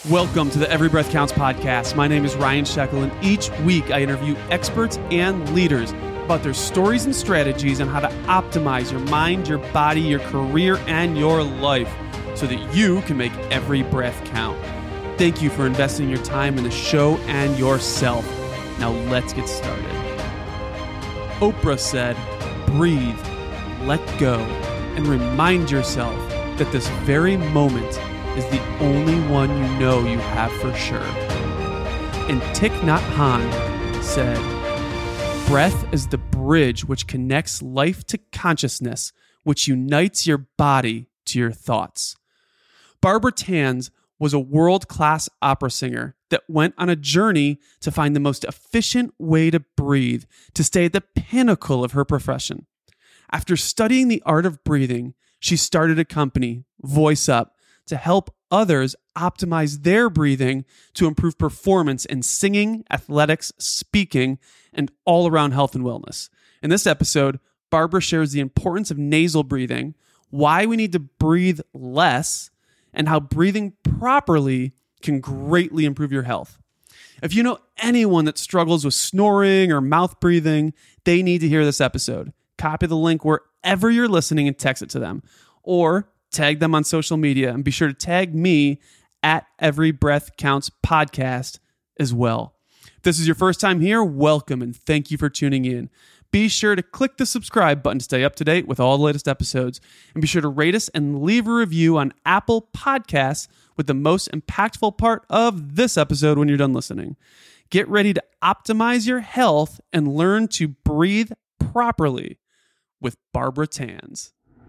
Welcome to the Every Breath Counts podcast. My name is Ryan Shekel, and each week I interview experts and leaders about their stories and strategies on how to optimize your mind, your body, your career, and your life so that you can make every breath count. Thank you for investing your time in the show and yourself. Now let's get started. Oprah said, breathe, let go, and remind yourself that this very moment is the only one you know you have for sure. And Thich Nhat Hanh said, breath is the bridge which connects life to consciousness, which unites your body to your thoughts. Barbara Tanz was a world-class opera singer that went on a journey to find the most efficient way to breathe, to stay at the pinnacle of her profession. After studying the art of breathing, she started a company, Voice Up, to help others optimize their breathing to improve performance in singing, athletics, speaking, and all-around health and wellness. In this episode, Barbara shares the importance of nasal breathing, why we need to breathe less, and how breathing properly can greatly improve your health. If you know anyone that struggles with snoring or mouth breathing, they need to hear this episode. Copy the link wherever you're listening and text it to them. Or tag them on social media, and be sure to tag me at Every Breath Counts podcast as well. If this is your first time here, welcome and thank you for tuning in. Be sure to click the subscribe button to stay up to date with all the latest episodes, and be sure to rate us and leave a review on Apple Podcasts with the most impactful part of this episode when you're done listening. Get ready to optimize your health and learn to breathe properly with Barbara Tanz.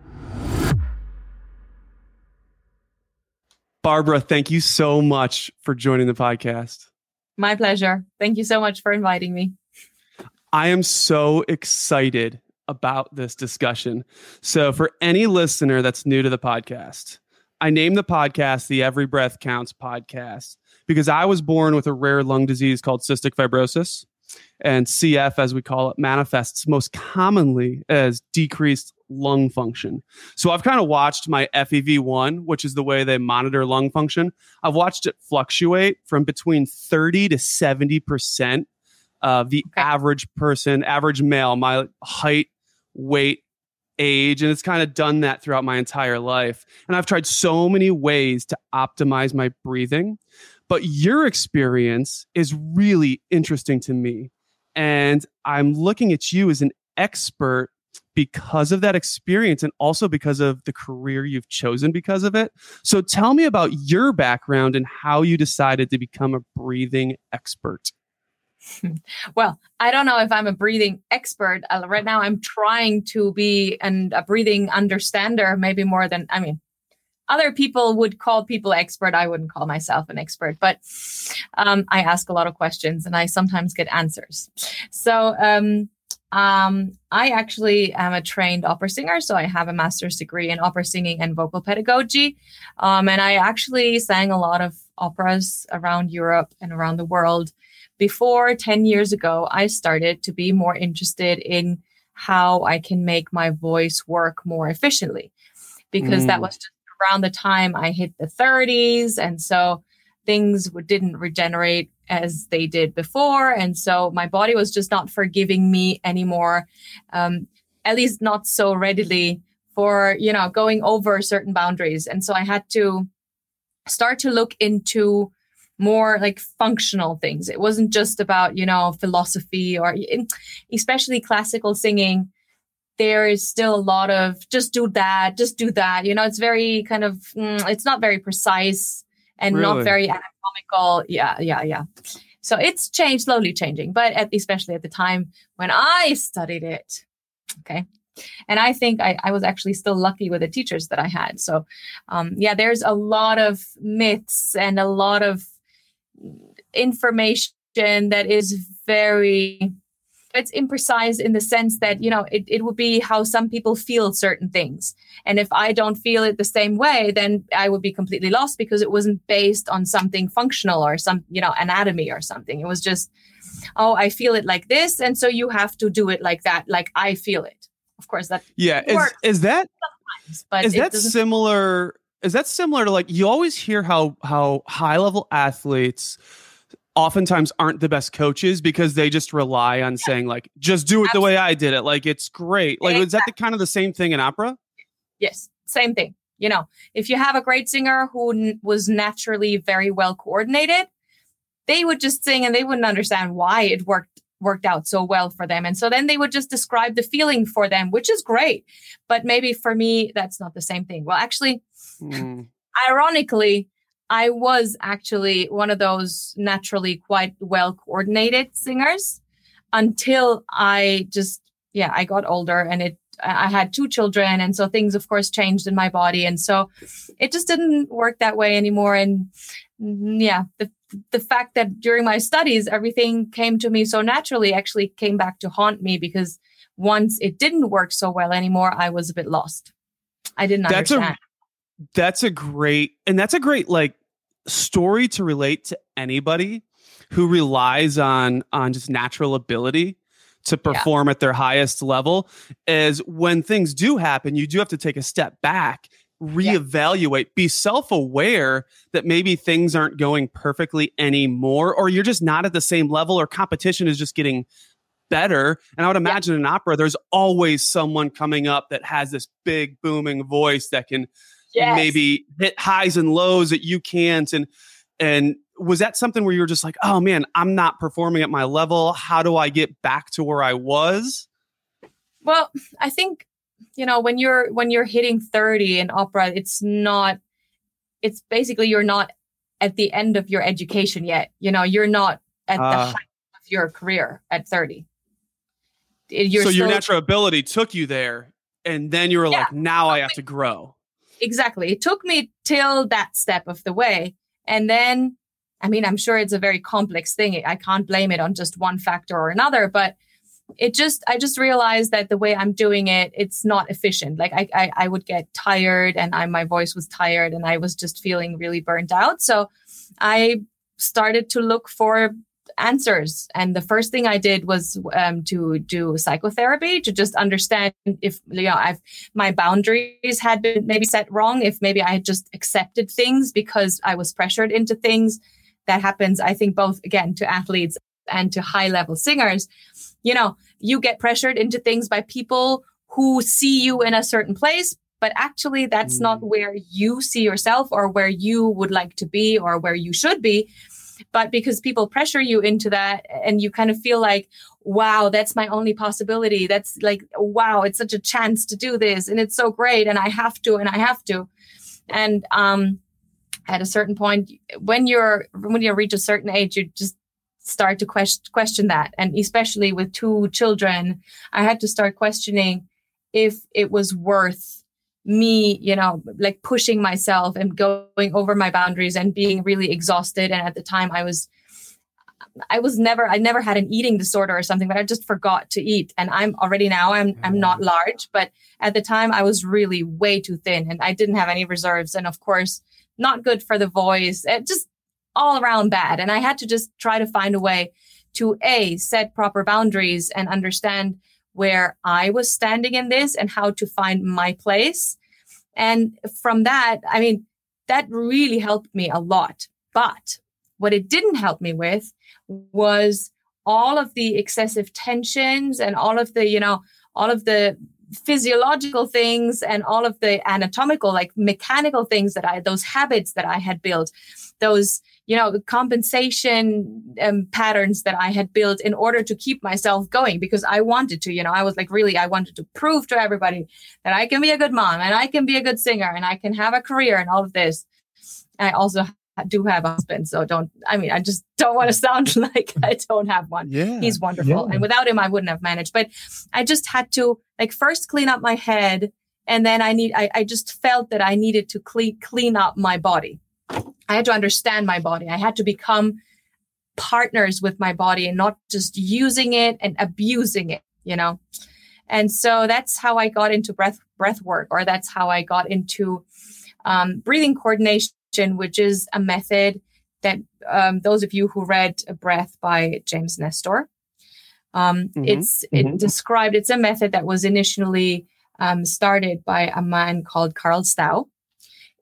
Barbara, thank you so much for joining the podcast. My pleasure. Thank you so much for inviting me. I am so excited about this discussion. So for any listener that's new to the podcast, I named the podcast the Every Breath Counts podcast because I was born with a rare lung disease called cystic fibrosis, and CF, as we call it, manifests most commonly as decreased lung function. So I've kind of watched my FEV1, which is the way they monitor lung function. I've watched it fluctuate from between 30 to 70% of the average person, average male, my height, weight, age, and it's kind of done that throughout my entire life. And I've tried so many ways to optimize my breathing, but your experience is really interesting to me. And I'm looking at you as an expert because of that experience and also because of the career you've chosen because of it. So tell me about your background and how you decided to become a breathing expert. Well, I don't know if I'm a breathing expert. Right now, I'm trying to be a breathing understander, maybe more than, other people would call people expert. I wouldn't call myself an expert, but I ask a lot of questions and I sometimes get answers. So I actually am a trained opera singer. So I have a master's degree in opera singing and vocal pedagogy. And I actually sang a lot of operas around Europe and around the world. Before 10 years ago, I started to be more interested in how I can make my voice work more efficiently, because that was just around the time I hit the 30s. And so things didn't regenerate as they did before. And so my body was just not forgiving me anymore, at least not so readily for, going over certain boundaries. And so I had to start to look into more like functional things. It wasn't just about, philosophy or especially classical singing. There is still a lot of just do that. It's very kind of, it's not very precise and not very anatomical. Yeah. So it's slowly changing, but especially at the time when I studied it. Okay. And I think I was actually still lucky with the teachers that I had. So there's a lot of myths and a lot of information that is it's imprecise in the sense that, it would be how some people feel certain things. And if I don't feel it the same way, then I would be completely lost because it wasn't based on something functional or some, anatomy or something. It was just, I feel it like this. And so you have to do it like that, like I feel it. Of course, that is that sometimes, but is that similar is that similar to like, you always hear how high level athletes oftentimes aren't the best coaches because they just rely on saying like, just do it the way I did it. Like, it's great. Like, is that the kind of the same thing in opera? Yes. Same thing. You know, if you have a great singer who was naturally very well coordinated, they would just sing and they wouldn't understand why it worked out so well for them. And so then they would just describe the feeling for them, which is great. But maybe for me, that's not the same thing. Well, actually, ironically, I was actually one of those naturally quite well coordinated singers until I got older and I had 2 children. And so things, of course, changed in my body. And so it just didn't work that way anymore. And the fact that during my studies, everything came to me so naturally actually came back to haunt me, because once it didn't work so well anymore, I was a bit lost. I didn't understand. That's a great like story to relate to anybody who relies on just natural ability to perform at their highest level. Is when things do happen, you do have to take a step back, reevaluate, be self-aware that maybe things aren't going perfectly anymore, or you're just not at the same level, or competition is just getting better. And I would imagine in opera, there's always someone coming up that has this big booming voice that can maybe hit highs and lows that you can't. And was that something where you were just like, oh man, I'm not performing at my level. How do I get back to where I was? Well, I think, you know, when you're hitting 30 in opera, it's basically, you're not at the end of your education yet. You know, you're not at the height of your career at 30. Your natural ability took you there, and then you were like, now I have to grow. Exactly. It took me till that step of the way. And then, I mean, I'm sure it's a very complex thing. I can't blame it on just one factor or another, but I just realized that the way I'm doing it, it's not efficient. Like I would get tired, and my voice was tired, and I was just feeling really burnt out. So I started to look for answers. And the first thing I did was to do psychotherapy, to just understand if, you know, my boundaries had been maybe set wrong, if maybe I had just accepted things because I was pressured into things. That happens, I think, both, again, to athletes and to high level singers. You know, you get pressured into things by people who see you in a certain place, but actually that's not where you see yourself or where you would like to be or where you should be. But because people pressure you into that, and you kind of feel like, wow, that's my only possibility. That's like, wow, it's such a chance to do this, and it's so great, and I have to. And at a certain point, when you reach a certain age, you just start to question that. And especially with 2 children, I had to start questioning if it was worth me, you know, like pushing myself and going over my boundaries and being really exhausted. And at the time I never had an eating disorder or something, but I just forgot to eat. And I'm not large, but at the time I was really way too thin, and I didn't have any reserves. And of course, not good for the voice, just all around bad. And I had to just try to find a way to set proper boundaries and understand where I was standing in this and how to find my place. And from that, I mean, that really helped me a lot. But what it didn't help me with was all of the excessive tensions and all of the physiological things and all of the anatomical, like mechanical things those habits that I had built, those, you know, the compensation patterns that I had built in order to keep myself going, because I wanted to, you know, I was like, really, I wanted to prove to everybody that I can be a good mom and I can be a good singer and I can have a career and all of this. I also do have a husband, so I just don't want to sound like I don't have one. Yeah, he's wonderful. Yeah. And without him, I wouldn't have managed. But I just had to first clean up my head. And then I just felt that I needed to clean up my body. I had to understand my body. I had to become partners with my body and not just using it and abusing it, you know? And so that's how I got into breath work, or that's how I got into breathing coordination, which is a method that those of you who read Breath by James Nestor, it's a method that was initially started by a man called Carl Stau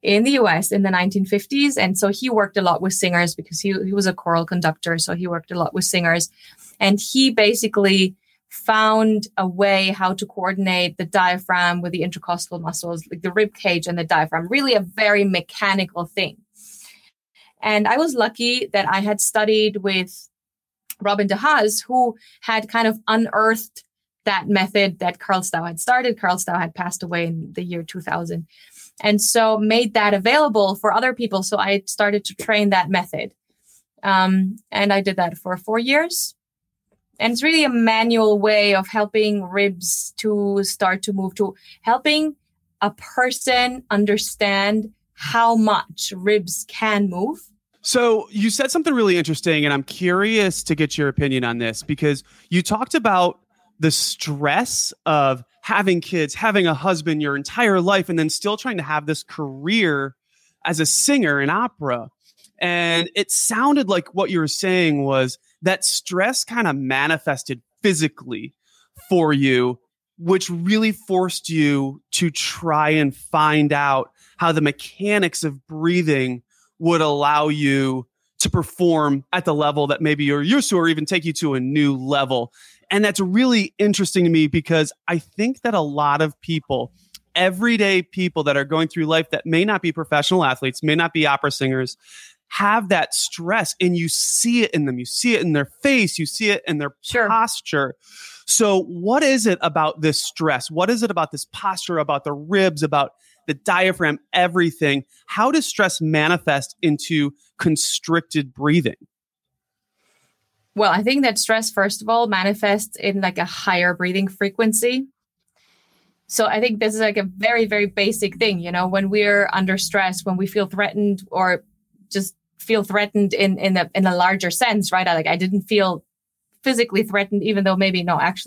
in the US in the 1950s. And so he worked a lot with singers because he was a choral conductor. So he worked a lot with singers. And he basically found a way how to coordinate the diaphragm with the intercostal muscles, like the rib cage and the diaphragm, really a very mechanical thing. And I was lucky that I had studied with Robin de Haas, who had kind of unearthed that method that Carl Stau had started. Carl Stau had passed away in the year 2000. And so made that available for other people. So I started to train that method. And I did that for 4 years. And it's really a manual way of helping ribs to start to move, to helping a person understand how much ribs can move. So you said something really interesting, and I'm curious to get your opinion on this, because you talked about the stress of having kids, having a husband your entire life, and then still trying to have this career as a singer in opera. And it sounded like what you were saying was that stress kind of manifested physically for you, which really forced you to try and find out how the mechanics of breathing would allow you to perform at the level that maybe you're used to, or even take you to a new level. And that's really interesting to me, because I think that a lot of people, everyday people that are going through life that may not be professional athletes, may not be opera singers, have that stress, and you see it in them. You see it in their face. You see it in their posture. So what is it about this stress? What is it about this posture, about the ribs, about the diaphragm, everything? How does stress manifest into constricted breathing? Well, I think that stress, first of all, manifests in like a higher breathing frequency. So I think this is like a very, very basic thing. You know, when we're under stress, when we feel threatened, or just feel threatened in a larger sense, right? I didn't feel physically threatened, even though maybe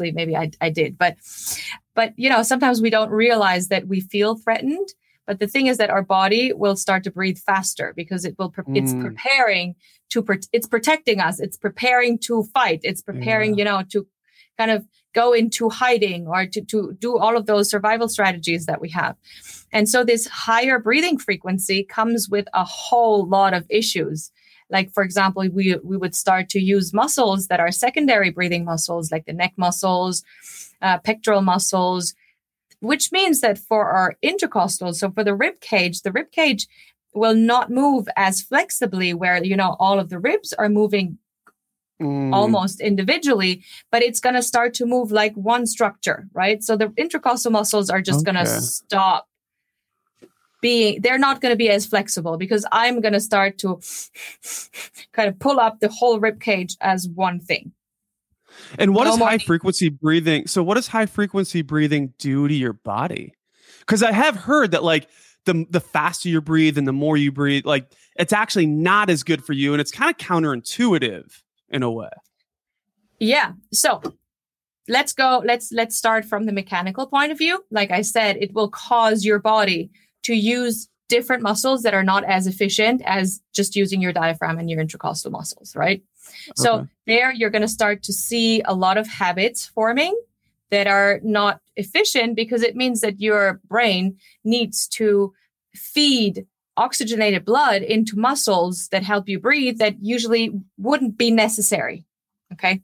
I did. But you know, sometimes we don't realize that we feel threatened. But the thing is that our body will start to breathe faster, because it's preparing it's protecting us. It's preparing to fight. It's preparing, you know, to kind of go into hiding, or to do all of those survival strategies that we have. And so this higher breathing frequency comes with a whole lot of issues. Like, for example, we would start to use muscles that are secondary breathing muscles, like the neck muscles, pectoral muscles, which means that for our intercostals, so for the rib cage will not move as flexibly, where, you know, all of the ribs are moving almost individually, but it's going to start to move like one structure, right? So the intercostal muscles are just going to stop being, they're not going to be as flexible, because I'm going to start to kind of pull up the whole rib cage as one thing. And what is high frequency breathing? So what does high frequency breathing do to your body? Because I have heard that, like, the faster you breathe and the more you breathe, like, it's actually not as good for you. And it's kind of counterintuitive in a way. Yeah. So let's start from the mechanical point of view. Like I said, it will cause your body to use different muscles that are not as efficient as just using your diaphragm and your intercostal muscles, right? Okay. So there you're going to start to see a lot of habits forming that are not efficient, because it means that your brain needs to feed oxygenated blood into muscles that help you breathe that usually wouldn't be necessary. Okay.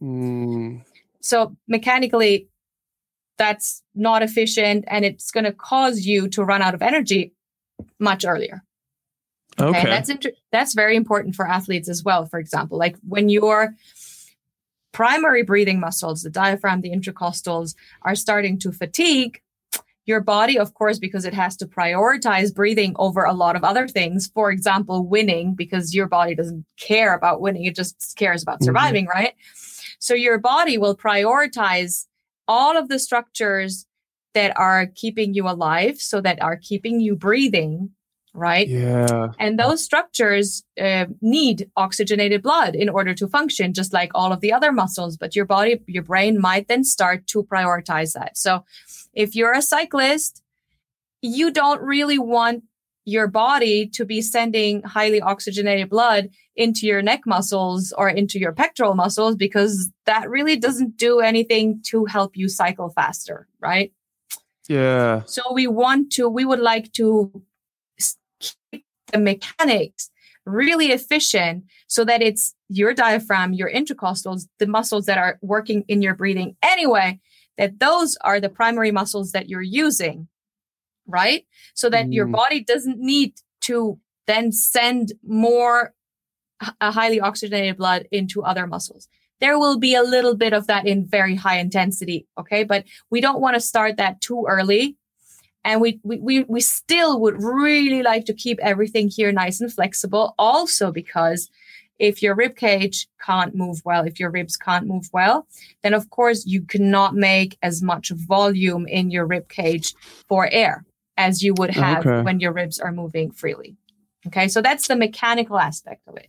So mechanically, that's not efficient, and it's going to cause you to run out of energy much earlier. Okay. And that's very important for athletes as well. For example, like when your primary breathing muscles, the diaphragm, the intercostals, are starting to fatigue, your body, of course, because it has to prioritize breathing over a lot of other things, for example, winning, because your body doesn't care about winning. It just cares about surviving, right? So your body will prioritize all of the structures that are keeping you alive, so that are keeping you breathing, right? Yeah. And those structures need oxygenated blood in order to function, just like all of the other muscles. But your brain might then start to prioritize that. So if you're a cyclist, you don't really want your body to be sending highly oxygenated blood into your neck muscles or into your pectoral muscles, because that really doesn't do anything to help you cycle faster, right? Yeah. So we would like to the mechanics really efficient so that it's your diaphragm, your intercostals, the muscles that are working in your breathing anyway, that those are the primary muscles that you're using, right? So that your body doesn't need to then send more highly oxygenated blood into other muscles. There will be a little bit of that in very high intensity, okay? But we don't want to start that too early. And we still would really like to keep everything here nice and flexible. Also because if your rib cage can't move well, if your ribs can't move well, then of course you cannot make as much volume in your rib cage for air as you would have when your ribs are moving freely. Okay, so that's the mechanical aspect of it.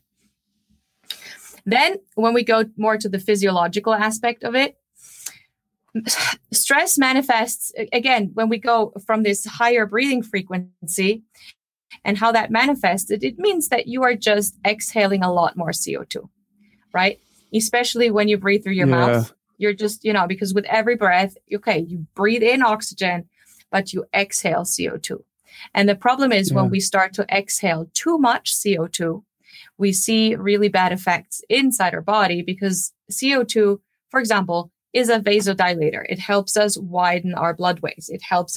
Then when we go more to the physiological aspect of it, stress manifests, again, when we go from this higher breathing frequency and how that manifests, it means that you are just exhaling a lot more CO2, right? Especially when you breathe through your mouth. You're just, because with every breath, you breathe in oxygen, but you exhale CO2. And the problem is when we start to exhale too much CO2, we see really bad effects inside our body because CO2, for example, is a vasodilator. It helps us widen our bloodways. It helps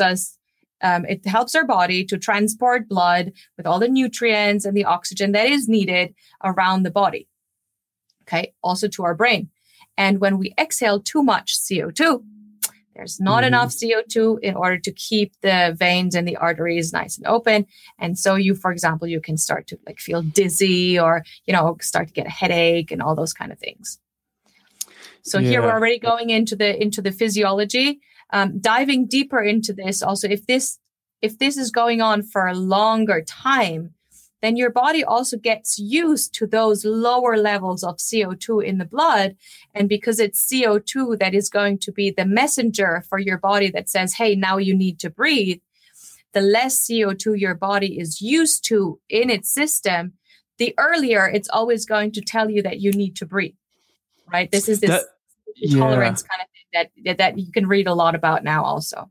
our body to transport blood with all the nutrients and the oxygen that is needed around the body. Okay. Also to our brain. And when we exhale too much CO2, there's not enough CO2 in order to keep the veins and the arteries nice and open. And so for example, you can start to feel dizzy or, start to get a headache and all those kind of things. So here we're already going into the physiology, diving deeper into this. Also, if this is going on for a longer time, then your body also gets used to those lower levels of CO2 in the blood. And because it's CO2 that is going to be the messenger for your body that says, hey, now you need to breathe, the less CO2 your body is used to in its system, the earlier it's always going to tell you that you need to breathe, right? This is this tolerance kind of thing that you can read a lot about now also.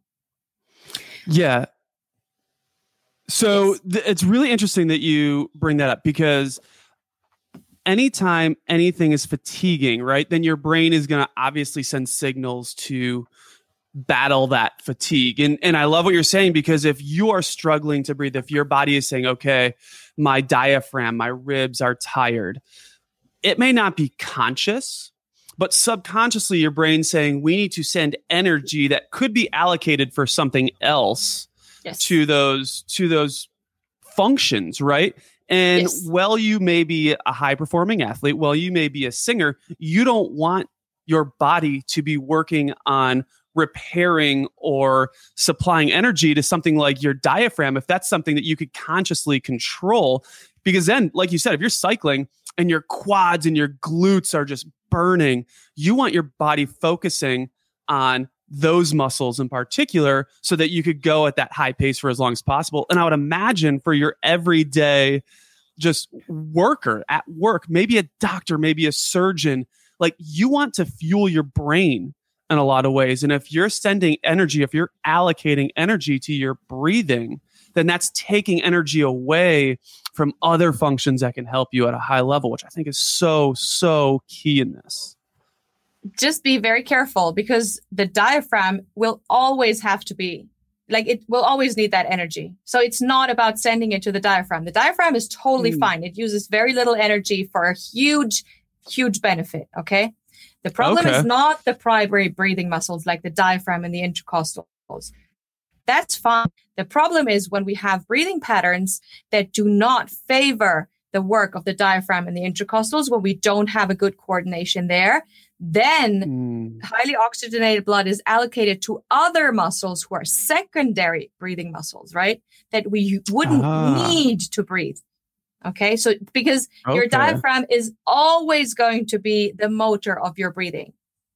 Yeah. So it's really interesting that you bring that up because anytime anything is fatiguing, right, then your brain is going to obviously send signals to battle that fatigue. And I love what you're saying because if you are struggling to breathe, if your body is saying, okay, my diaphragm, my ribs are tired, it may not be conscious, but subconsciously your brain's saying we need to send energy that could be allocated for something else to those functions, right? And while you may be a high performing athlete, while you may be a singer, you don't want your body to be working on repairing or supplying energy to something like your diaphragm if that's something that you could consciously control. Because then, like you said, if you're cycling and your quads and your glutes are just burning, you want your body focusing on those muscles in particular so that you could go at that high pace for as long as possible. And I would imagine for your everyday just worker at work, maybe a doctor, maybe a surgeon, you want to fuel your brain in a lot of ways. And if you're sending energy, if you're allocating energy to your breathing, then that's taking energy away from other functions that can help you at a high level, which I think is so, so key in this. Just be very careful because the diaphragm will always have to be it will always need that energy. So it's not about sending it to the diaphragm. The diaphragm is totally fine. It uses very little energy for a huge, huge benefit. Okay. The problem is not the primary breathing muscles like the diaphragm and the intercostals. That's fine. The problem is when we have breathing patterns that do not favor the work of the diaphragm and the intercostals, when we don't have a good coordination there, then highly oxygenated blood is allocated to other muscles who are secondary breathing muscles, right? That we wouldn't need to breathe. Okay. So because your diaphragm is always going to be the motor of your breathing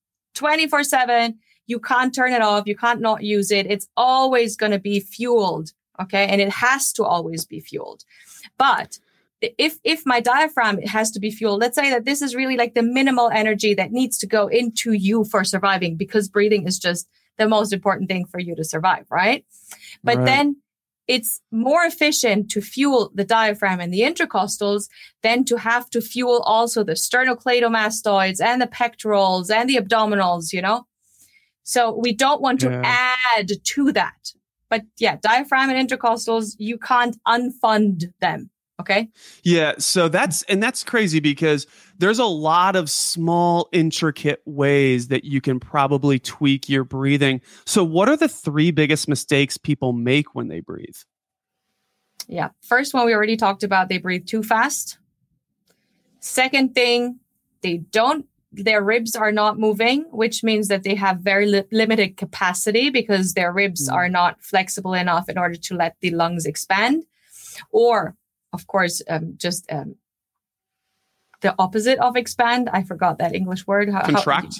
24/7. You can't turn it off. You can't not use it. It's always going to be fueled. Okay. And it has to always be fueled. But if my diaphragm has to be fueled, let's say that this is really the minimal energy that needs to go into you for surviving because breathing is just the most important thing for you to survive. Right. But then it's more efficient to fuel the diaphragm and the intercostals than to have to fuel also the sternocleidomastoids and the pectorals and the abdominals, So we don't want to add to that. But yeah, diaphragm and intercostals, you can't unfund them. Okay. Yeah. So that's crazy because there's a lot of small, intricate ways that you can probably tweak your breathing. So what are the 3 biggest mistakes people make when they breathe? Yeah. First one, we already talked about, they breathe too fast. Second thing, their ribs are not moving, which means that they have very limited capacity because their ribs are not flexible enough in order to let the lungs expand. Or, of course, the opposite of expand. I forgot that English word. Contract?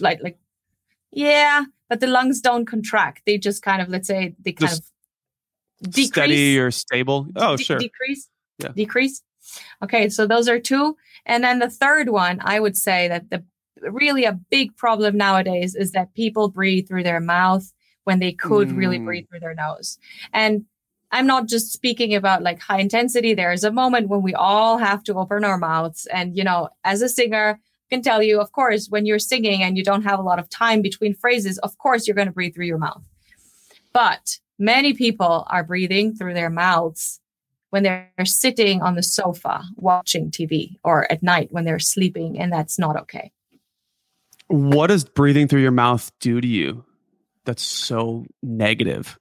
Yeah, but the lungs don't contract. They just kind of, let's say, they kind of decrease. Steady or stable. Oh, sure. Decrease. Yeah. Decrease. Okay, so those are 2. And then the third one, I would say that really a big problem nowadays is that people breathe through their mouth when they could really breathe through their nose. And I'm not just speaking about like high intensity. There is a moment when we all have to open our mouths. And, as a singer, I can tell you, of course, when you're singing and you don't have a lot of time between phrases, of course, you're going to breathe through your mouth. But many people are breathing through their mouths when they're sitting on the sofa watching TV or at night when they're sleeping, and that's not okay. What does breathing through your mouth do to you that's so negative?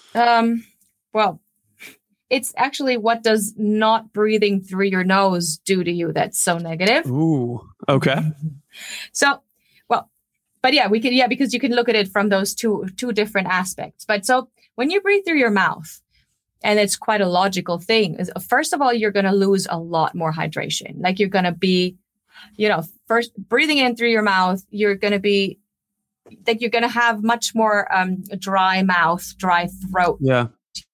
Well, it's actually what does not breathing through your nose do to you that's so negative. Ooh, okay. So, but yeah, because you can look at it from those two different aspects. But so when you breathe through your mouth, and it's quite a logical thing, is first of all, you're going to lose a lot more hydration. Like you're going to be, first breathing in through your mouth, you're going to be like, you're going to have much more dry mouth, dry throat. Yeah.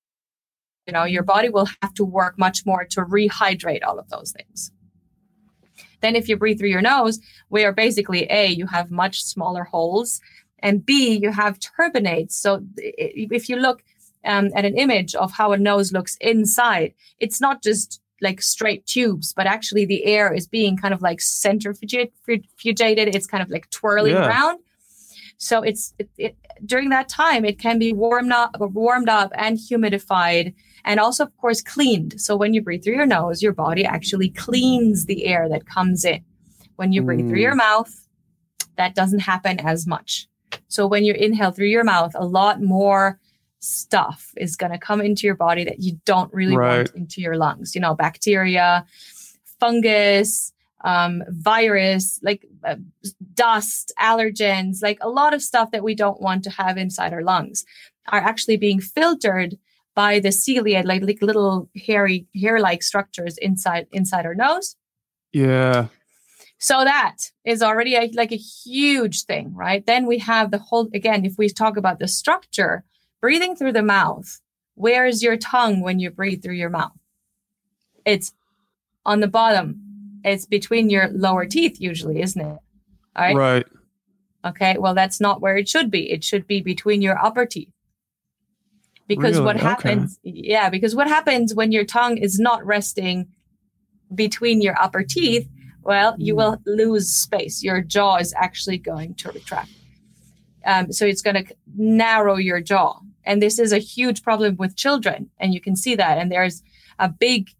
Your body will have to work much more to rehydrate all of those things. Then if you breathe through your nose, where basically A, you have much smaller holes, and B, you have turbinates. So if you look at an image of how a nose looks inside, it's not just like straight tubes, but actually the air is being kind of like centrifugated. It's kind of like twirling around. So during that time, it can be warmed up and humidified, and also, of course, cleaned. So when you breathe through your nose, your body actually cleans the air that comes in. When you breathe through your mouth, that doesn't happen as much. So when you inhale through your mouth, a lot more stuff is going to come into your body that you don't really want into your lungs. Bacteria, fungus, virus, like dust, allergens, like a lot of stuff that we don't want to have inside our lungs are actually being filtered by the cilia, like little hair-like structures inside our nose. Yeah. So that is already a huge thing, right? Then we have the whole, again, if we talk about the structure, breathing through the mouth, where is your tongue when you breathe through your mouth? It's on the bottom. It's between your lower teeth usually, isn't it? All right. Right. Okay. Well, that's not where it should be. It should be between your upper teeth. Because really? What happens, because what happens when your tongue is not resting between your upper teeth, well, you will lose space. Your jaw is actually going to retract. So it's going to narrow your jaw. And this is a huge problem with children. And you can see that. And there's a big,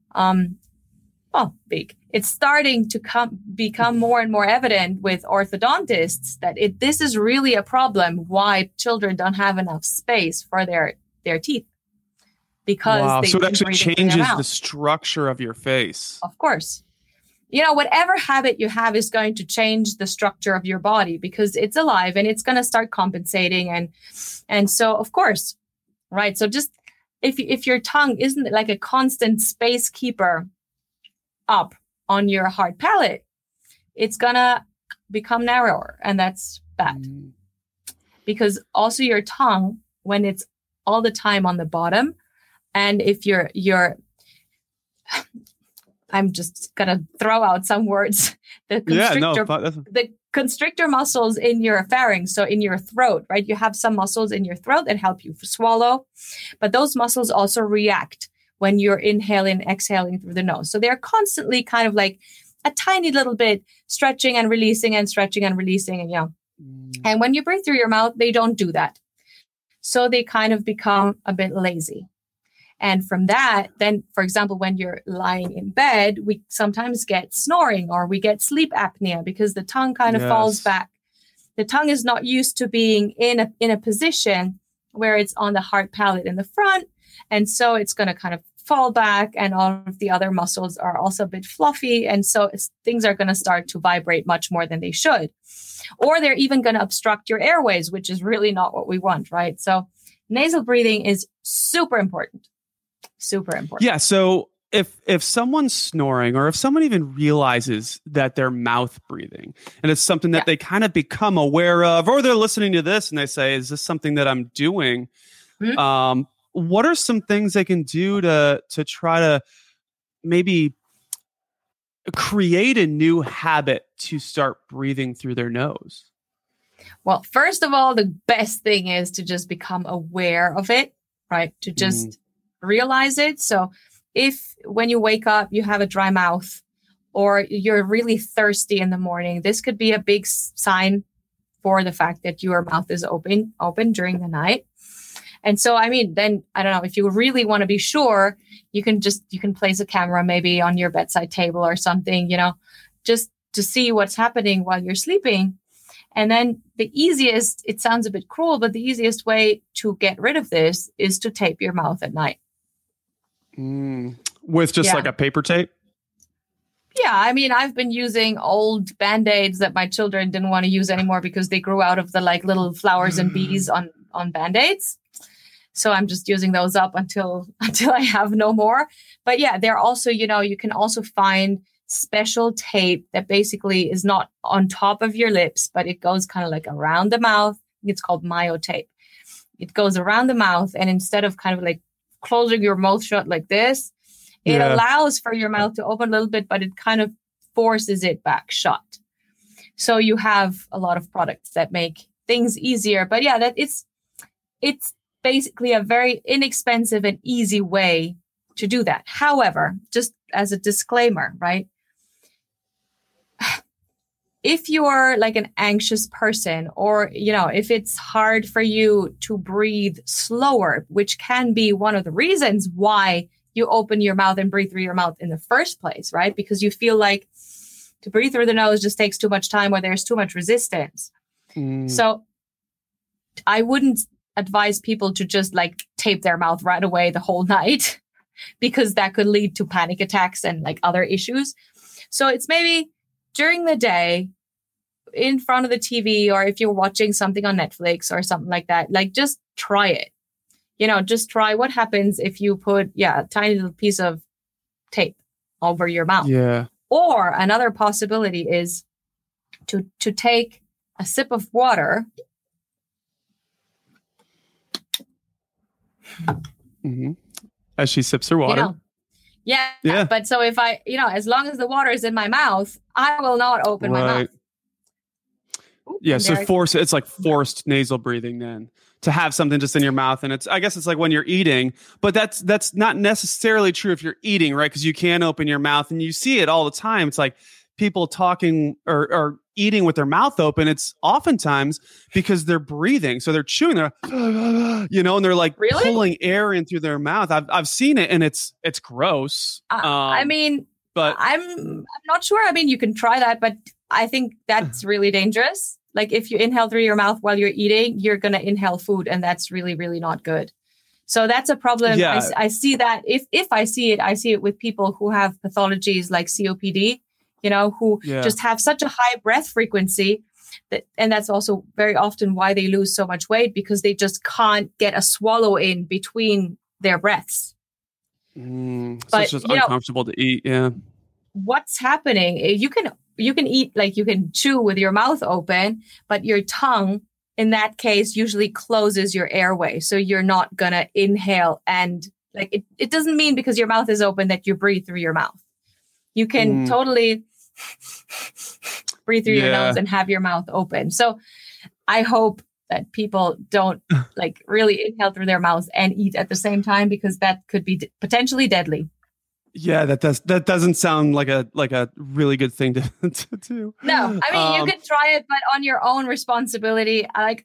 it's starting to become more and more evident with orthodontists that this is really a problem why children don't have enough space for their teeth. Because so it actually changes the structure of your face. Of course. Whatever habit you have is going to change the structure of your body because it's alive and it's going to start compensating. And so, of course, right. So just if your tongue isn't like a constant space keeper up on your hard palate, it's going to become narrower. And that's bad because also your tongue, when it's all the time on the bottom, and if you're I'm just going to throw out some words. The constrictor muscles in your pharynx, so in your throat, right? You have some muscles in your throat that help you swallow, but those muscles also react when you're inhaling, exhaling through the nose. So they're constantly kind of like a tiny little bit stretching and releasing and stretching and releasing. And, and when you breathe through your mouth, they don't do that. So they kind of become a bit lazy. And from that, then, for example, when you're lying in bed, we sometimes get snoring or we get sleep apnea because the tongue kind of falls back. The tongue is not used to being in a position where it's on the hard palate in the front. And so it's going to kind of fall back, and all of the other muscles are also a bit fluffy. And so things are going to start to vibrate much more than they should. Or they're even going to obstruct your airways, which is really not what we want, right? So nasal breathing is super important. Super important. Yeah. So if someone's snoring, or if someone even realizes that they're mouth breathing, and it's something that they kind of become aware of, or they're listening to this and they say, is this something that I'm doing? Mm-hmm. What are some things they can do to try to maybe create a new habit to start breathing through their nose? Well, first of all, the best thing is to just become aware of it, right? To just realize it. So if when you wake up, you have a dry mouth, or you're really thirsty in the morning, this could be a big sign for the fact that your mouth is open during the night. And so, I mean, then I don't know, if you really want to be sure, you can place a camera maybe on your bedside table or something, just to see what's happening while you're sleeping. And then the easiest, it sounds a bit cruel, but the easiest way to get rid of this is to tape your mouth at night. With just like a paper tape? Yeah, I mean, I've been using old Band-Aids that my children didn't want to use anymore because they grew out of the like little flowers and bees on Band-Aids. So I'm just using those up until I have no more. But yeah, they're also, you can also find special tape that basically is not on top of your lips, but it goes kind of like around the mouth. It's called myotape. It goes around the mouth, and instead of kind of like closing your mouth shut like this, it allows for your mouth to open a little bit, but it kind of forces it back shut. So you have a lot of products that make things easier. But yeah, that it's basically a very inexpensive and easy way to do that. However, just as a disclaimer, right? If you're like an anxious person, or, if it's hard for you to breathe slower, which can be one of the reasons why you open your mouth and breathe through your mouth in the first place, right? Because you feel like to breathe through the nose just takes too much time, or there's too much resistance. So I wouldn't advise people to just like tape their mouth right away the whole night, because that could lead to panic attacks and like other issues. So it's maybe during the day in front of the TV, or if you're watching something on Netflix or something like that, like just try it. Just try what happens if you put, a tiny little piece of tape over your mouth. Yeah. Or another possibility is to take a sip of water. Mm-hmm. As she sips her water. Yeah. But so if I, as long as the water is in my mouth, I will not open my mouth. Yeah. So it's like forced nasal breathing then, to have something just in your mouth. And I guess it's like when you're eating, but that's not necessarily true if you're eating, right? Because you can open your mouth, and you see it all the time. It's like people talking or eating with their mouth open. It's oftentimes because they're breathing. So they're chewing, they're, and they're like pulling air in through their mouth. I've seen it, and it's gross. I mean, but I'm not sure. I mean, you can try that, but I think that's really dangerous. Like if you inhale through your mouth while you're eating, you're going to inhale food, and that's really, really not good. So that's a problem. Yeah. I see that if I see it with people who have pathologies like COPD, who just have such a high breath frequency and that's also very often why they lose so much weight, because they just can't get a swallow in between their breaths. So it's just uncomfortable to eat. Yeah. What's happening? You can eat, like you can chew with your mouth open, but your tongue in that case usually closes your airway. So you're not going to inhale, and like it doesn't mean because your mouth is open that you breathe through your mouth. You can totally breathe through your nose and have your mouth open. So I hope that people don't like really inhale through their mouths and eat at the same time, because that could be potentially deadly. Yeah, that doesn't sound like a really good thing to do. No, I mean, you could try it, but on your own responsibility. I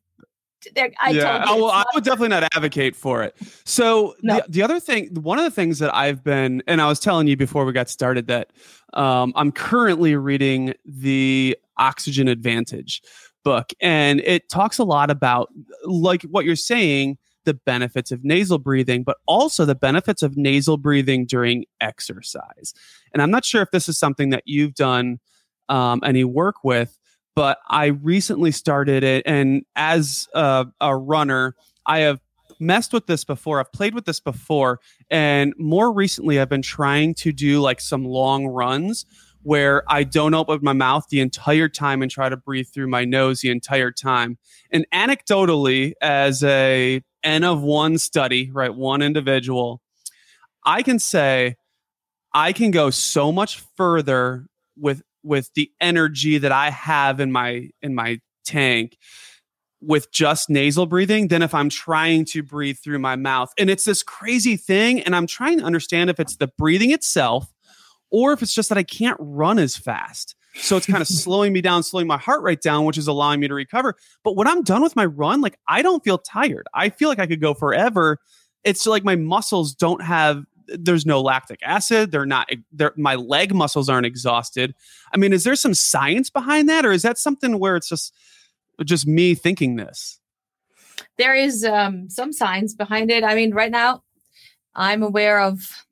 would definitely not advocate for it. So the other thing, one of the things that I've been, and I was telling you before we got started that I'm currently reading the Oxygen Advantage book, and it talks a lot about, like what you're saying, the benefits of nasal breathing, but also the benefits of nasal breathing during exercise. And I'm not sure if this is something that you've done any work with, but I recently started it. And as a runner, I have messed with this before. I've played with this before. And more recently, I've been trying to do like some long runs where I don't open my mouth the entire time and try to breathe through my nose the entire time. And anecdotally, as a N of one study, right, one individual, I can say I can go so much further with the energy that I have in my tank with just nasal breathing than if I'm trying to breathe through my mouth. And it's this crazy thing. And I'm trying to understand if it's the breathing itself or if it's just that I can't run as fast. So it's kind of slowing me down, slowing my heart rate down, which is allowing me to recover. But when I'm done with my run, like I don't feel tired. I feel like I could go forever. It's like my muscles don't have, there's no lactic acid. My leg muscles aren't exhausted. I mean, is there some science behind that? Or is that something where it's just me thinking this? There is some science behind it. I mean, right now I'm aware of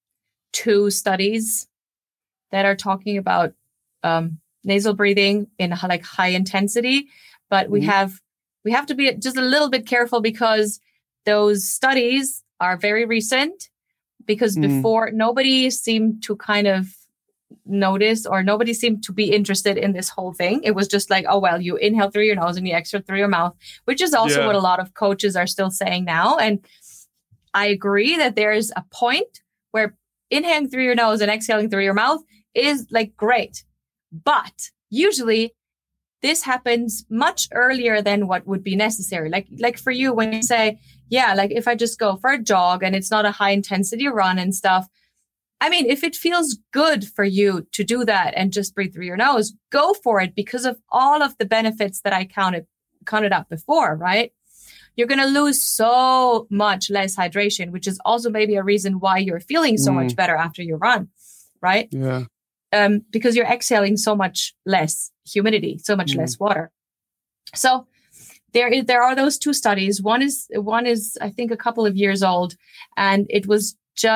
2 studies that are talking about nasal breathing in like high intensity, but we have to be just a little bit careful because those studies are very recent, because before nobody seemed to kind of notice, or nobody seemed to be interested in this whole thing. It was just like, oh, well, you inhale through your nose and you exhale through your mouth, which is also what a lot of coaches are still saying now. And I agree that there's a point where inhaling through your nose and exhaling through your mouth is like great. But usually this happens much earlier than what would be necessary. Like for you, when you say, yeah, like if I just go for a jog and it's not a high intensity run and stuff. I mean, if it feels good for you to do that and just breathe through your nose, go for it, because of all of the benefits that I counted up before, right? You're going to lose so much less hydration, which is also maybe a reason why you're feeling so much better after your run, right? Yeah. Because you're exhaling so much less humidity, so much less water. So there are those 2 studies. One is I think a couple of years old, and it was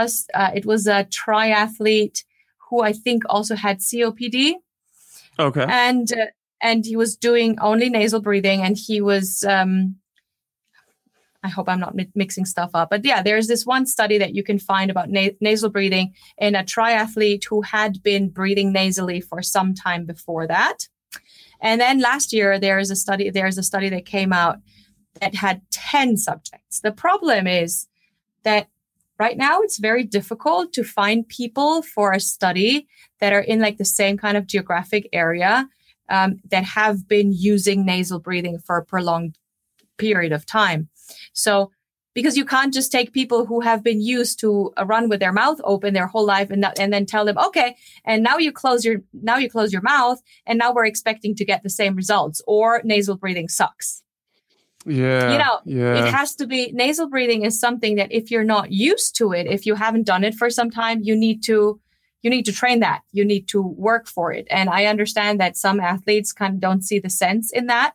a triathlete who I think also had COPD. Okay. And he was doing only nasal breathing, and he was I hope I'm not mixing stuff up. But yeah, there's this one study that you can find about nasal breathing in a triathlete who had been breathing nasally for some time before that. And then last year, there's a study that came out that had 10 subjects. The problem is that right now it's very difficult to find people for a study that are in like the same kind of geographic area that have been using nasal breathing for a prolonged period of time. So, because you can't just take people who have been used to a run with their mouth open their whole life and then tell them, okay, and now you close your mouth, and now we're expecting to get the same results, or nasal breathing sucks. Yeah. It has to be, nasal breathing is something that if you're not used to it, if you haven't done it for some time, you need to train that. You need to work for it. And I understand that some athletes kind of don't see the sense in that,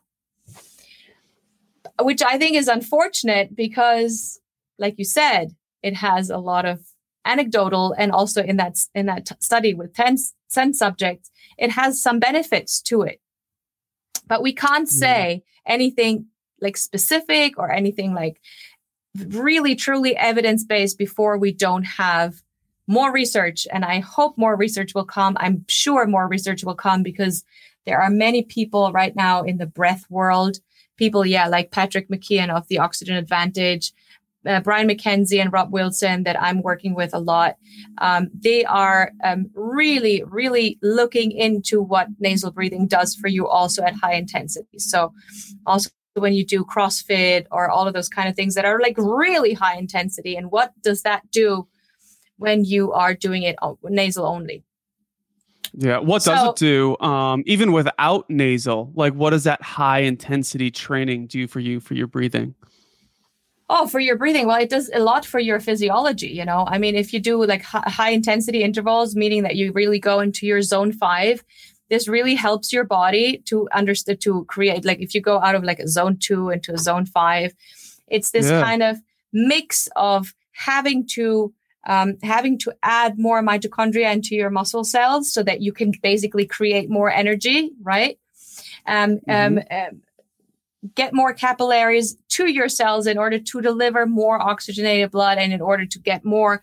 which I think is unfortunate, because like you said, it has a lot of anecdotal, and also in that study with 10 subjects, it has some benefits to it. But we can't say anything like specific or anything like really truly evidence-based before we don't have more research. And I hope more research will come. I'm sure more research will come, because there are many people right now in the breath world, people, like Patrick McKeon of the Oxygen Advantage, Brian McKenzie and Rob Wilson that I'm working with a lot. They are really, really looking into what nasal breathing does for you also at high intensity. So also when you do CrossFit or all of those kind of things that are like really high intensity, and what does that do when you are doing it nasal only? Yeah. What does it do? Even without nasal, like what does that high intensity training do for you, for your breathing? Oh, for your breathing. Well, it does a lot for your physiology. You know, I mean, if you do like high intensity intervals, meaning that you really go into your zone 5, this really helps your body to understand, to create, like if you go out of like a zone 2 into a zone 5, it's this kind of mix of having to add more mitochondria into your muscle cells so that you can basically create more energy, right? Get more capillaries to your cells in order to deliver more oxygenated blood, and in order to get more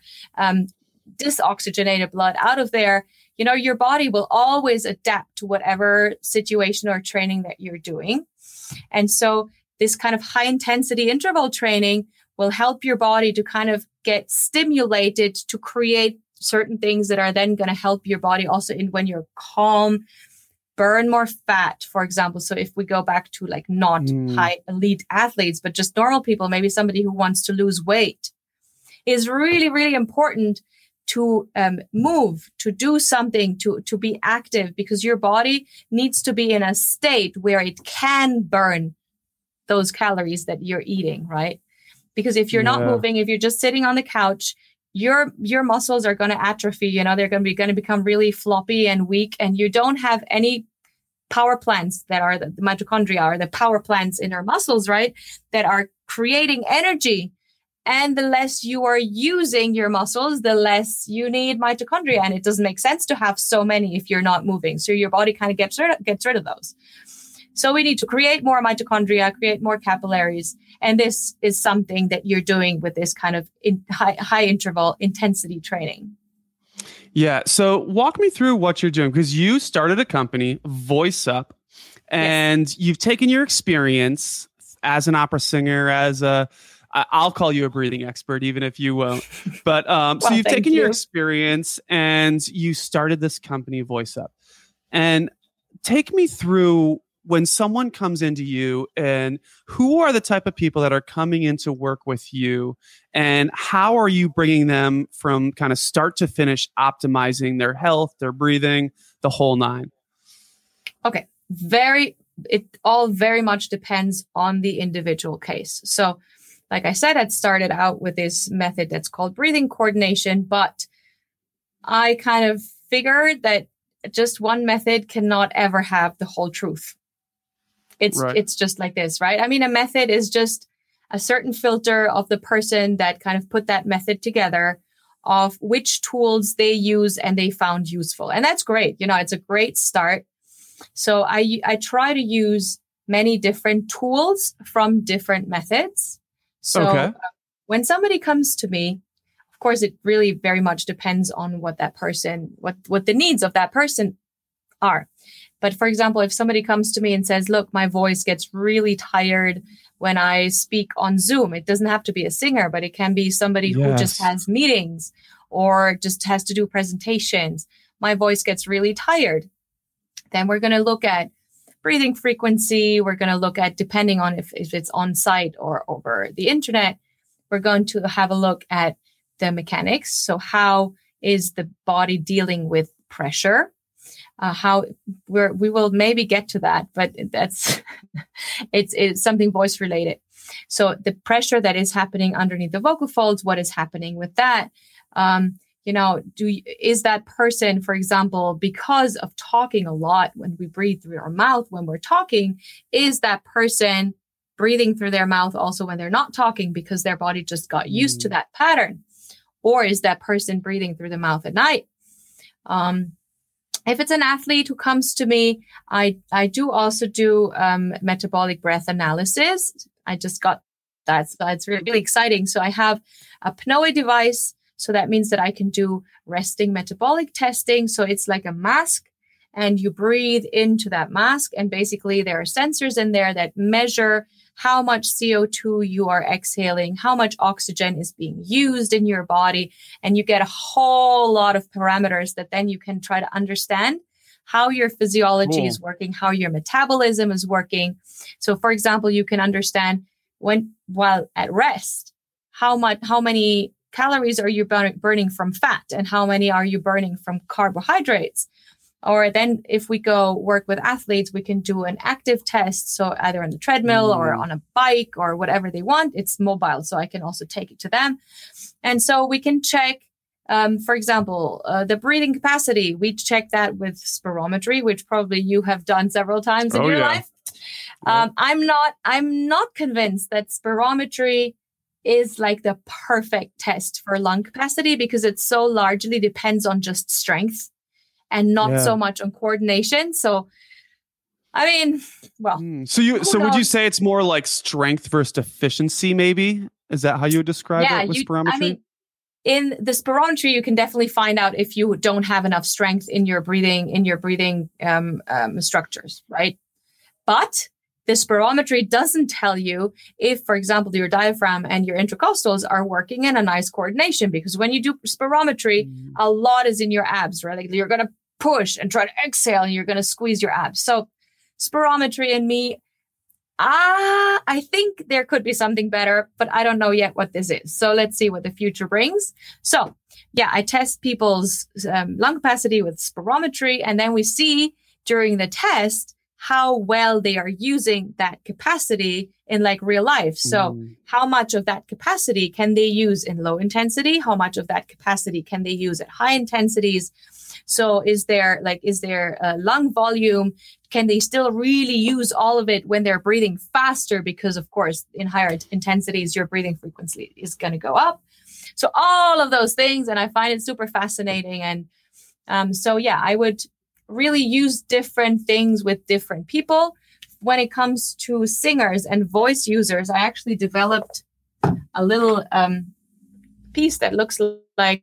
disoxygenated blood out of there. You know, your body will always adapt to whatever situation or training that you're doing. And so this kind of high intensity interval training will help your body to kind of get stimulated to create certain things that are then going to help your body also in when you're calm, burn more fat, for example. So if we go back to like not high elite athletes, but just normal people, maybe somebody who wants to lose weight, is really, really important to move, to do something, to be active, because your body needs to be in a state where it can burn those calories that you're eating, right? Because if you're not moving, if you're just sitting on the couch, your muscles are going to atrophy. You know, they're going to become really floppy and weak, and you don't have any power plants that are the mitochondria are the power plants in our muscles, right? That are creating energy. And the less you are using your muscles, the less you need mitochondria. And it doesn't make sense to have so many if you're not moving. So your body kind of gets rid of those. So we need to create more mitochondria, create more capillaries. And this is something that you're doing with this kind of high interval intensity training. Yeah. So walk me through what you're doing, because you started a company, Voice Up, and you've taken your experience as an opera singer, I'll call you a breathing expert, even if you won't. But so you've taken your experience and you started this company, Voice Up. And take me through when someone comes into you, and who are the type of people that are coming in to work with you, and how are you bringing them from kind of start to finish, optimizing their health, their breathing, the whole nine? Okay. It all very much depends on the individual case. So like I said, I'd started out with this method that's called breathing coordination, but I kind of figured that just one method cannot ever have the whole truth. It's just like this, right? I mean, a method is just a certain filter of the person that kind of put that method together, of which tools they use and they found useful. And that's great. You know, it's a great start. So I try to use many different tools from different methods. So when somebody comes to me, of course, it really very much depends on what that person, what the needs of that person are. But for example, if somebody comes to me and says, look, my voice gets really tired when I speak on Zoom, it doesn't have to be a singer, but it can be somebody who just has meetings or just has to do presentations. My voice gets really tired. Then we're going to look at breathing frequency. We're going to look at, depending on if it's on site or over the internet, we're going to have a look at the mechanics. So how is the body dealing with pressure? We will maybe get to that, but that's it's something voice related. So the pressure that is happening underneath the vocal folds, what is happening with that? Is that person, for example, because of talking a lot, when we breathe through our mouth when we're talking, is that person breathing through their mouth also when they're not talking because their body just got used to that pattern? Or is that person breathing through the mouth at night? If it's an athlete who comes to me, I do also do metabolic breath analysis. I just got that. So it's really, really exciting. So I have a Pnoe device. So that means that I can do resting metabolic testing. So it's like a mask. and you breathe into that mask. And basically there are sensors in there that measure how much CO2 you are exhaling, how much oxygen is being used in your body. And you get a whole lot of parameters that then you can try to understand how your physiology is working, how your metabolism is working. So for example, you can understand while at rest, how many calories are you burning from fat and how many are you burning from carbohydrates? Or then if we go work with athletes, we can do an active test. So either on the treadmill or on a bike or whatever they want. It's mobile, so I can also take it to them. And so we can check, for example, the breathing capacity. We check that with spirometry, which probably you have done several times in your life. I'm not convinced that spirometry is like the perfect test for lung capacity because it so largely depends on just strength and not so much on coordination. So, I mean, well. So would you say it's more like strength versus efficiency, maybe? Is that how you would describe it with spirometry? I mean, in the spirometry, you can definitely find out if you don't have enough strength in your breathing, structures, right? But the spirometry doesn't tell you if, for example, your diaphragm and your intercostals are working in a nice coordination, because when you do spirometry, a lot is in your abs, right? Like you're going to push and try to exhale and you're going to squeeze your abs. So spirometry and me, I think there could be something better, but I don't know yet what this is. So let's see what the future brings. So yeah, I test people's lung capacity with spirometry, and then we see during the test how well they are using that capacity in like real life. So how much of that capacity can they use in low intensity? How much of that capacity can they use at high intensities? So is there lung volume? Can they still really use all of it when they're breathing faster? Because of course, in higher intensities, your breathing frequency is going to go up. So all of those things. And I find it super fascinating. And so, yeah, I would really use different things with different people. When it comes to singers and voice users, I actually developed a little piece that looks like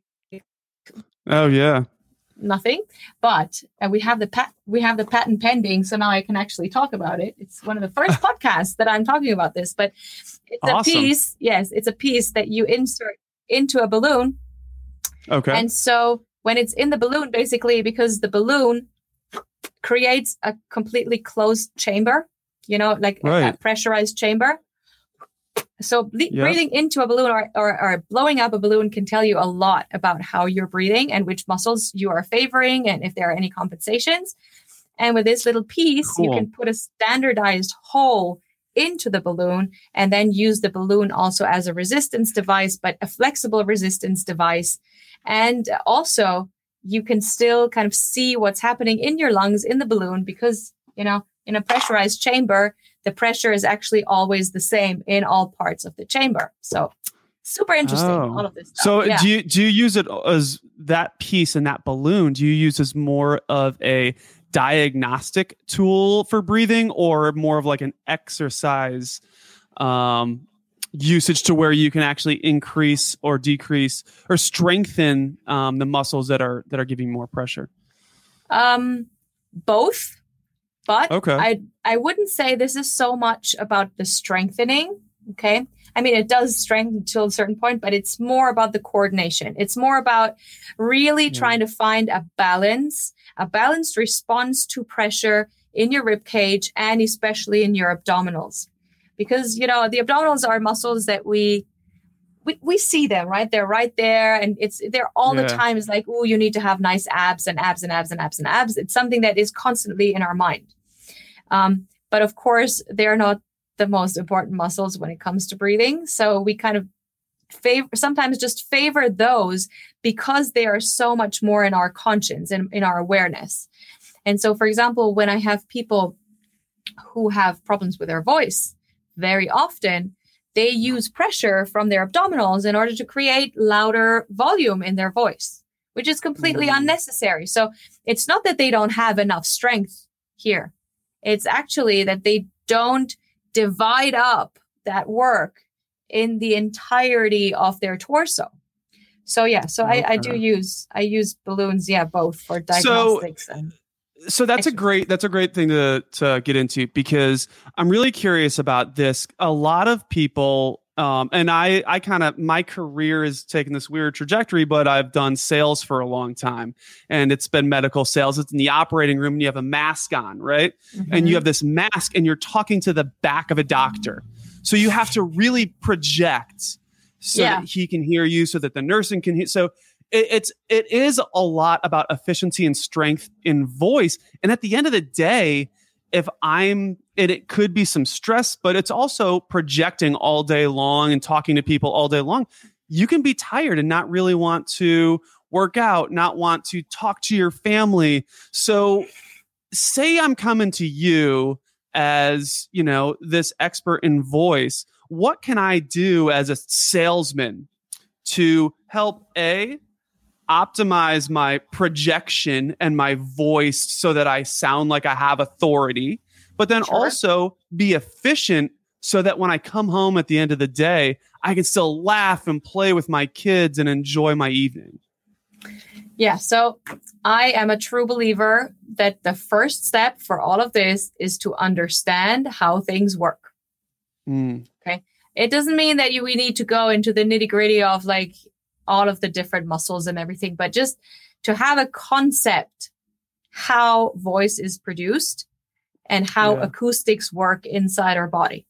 nothing, but we have the patent pending, so now I can actually talk about it. It's one of the first podcasts that I'm talking about this, but it's awesome. It's a piece that you insert into a balloon. Okay. And so when it's in the balloon, basically, because the balloon creates a completely closed chamber, like a pressurized chamber. So breathing into a balloon or blowing up a balloon can tell you a lot about how you're breathing and which muscles you are favoring and if there are any compensations. And with this little piece, you can put a standardized hole into the balloon and then use the balloon also as a resistance device, but a flexible resistance device. And also, you can still kind of see what's happening in your lungs in the balloon because, in a pressurized chamber, the pressure is actually always the same in all parts of the chamber. So super interesting, all of this stuff. So do you use it as that piece in that balloon? Do you use as more of a diagnostic tool for breathing or more of like an exercise usage to where you can actually increase or decrease or strengthen the muscles that are giving more pressure? Both, but I wouldn't say this is so much about the strengthening. Okay. I mean, it does strengthen to a certain point, but it's more about the coordination. It's more about really trying to find a balanced response to pressure in your rib cage and especially in your abdominals. Because, the abdominals are muscles that we see them, right? They're right there. And they're all the time. It's like, oh, you need to have nice abs and abs and abs and abs and abs. It's something that is constantly in our mind. But of course, they're not the most important muscles when it comes to breathing. So we kind of sometimes just favor those because they are so much more in our conscience and in our awareness. And so, for example, when I have people who have problems with their voice, very often they use pressure from their abdominals in order to create louder volume in their voice, which is completely unnecessary. So it's not that they don't have enough strength here. It's actually that they don't divide up that work in the entirety of their torso. So I use balloons, both for diagnostics So that's a great thing to get into, because I'm really curious about this. A lot of people, and I kind of, my career has taken this weird trajectory, but I've done sales for a long time, and it's been medical sales. It's in the operating room and you have a mask on, right? Mm-hmm. And you have this mask and you're talking to the back of a doctor. So you have to really project so that he can hear you, so that the nursing can hear. So it is a lot about efficiency and strength in voice. And at the end of the day, it could be some stress, but it's also projecting all day long and talking to people all day long. You can be tired and not really want to work out, not want to talk to your family. So say I'm coming to you as, this expert in voice. What can I do as a salesman to help optimize my projection and my voice so that I sound like I have authority, but then also be efficient so that when I come home at the end of the day, I can still laugh and play with my kids and enjoy my evening? Yeah. So I am a true believer that the first step for all of this is to understand how things work. Okay. It doesn't mean that we need to go into the nitty gritty of like all of the different muscles and everything, but just to have a concept how voice is produced and how acoustics work inside our body.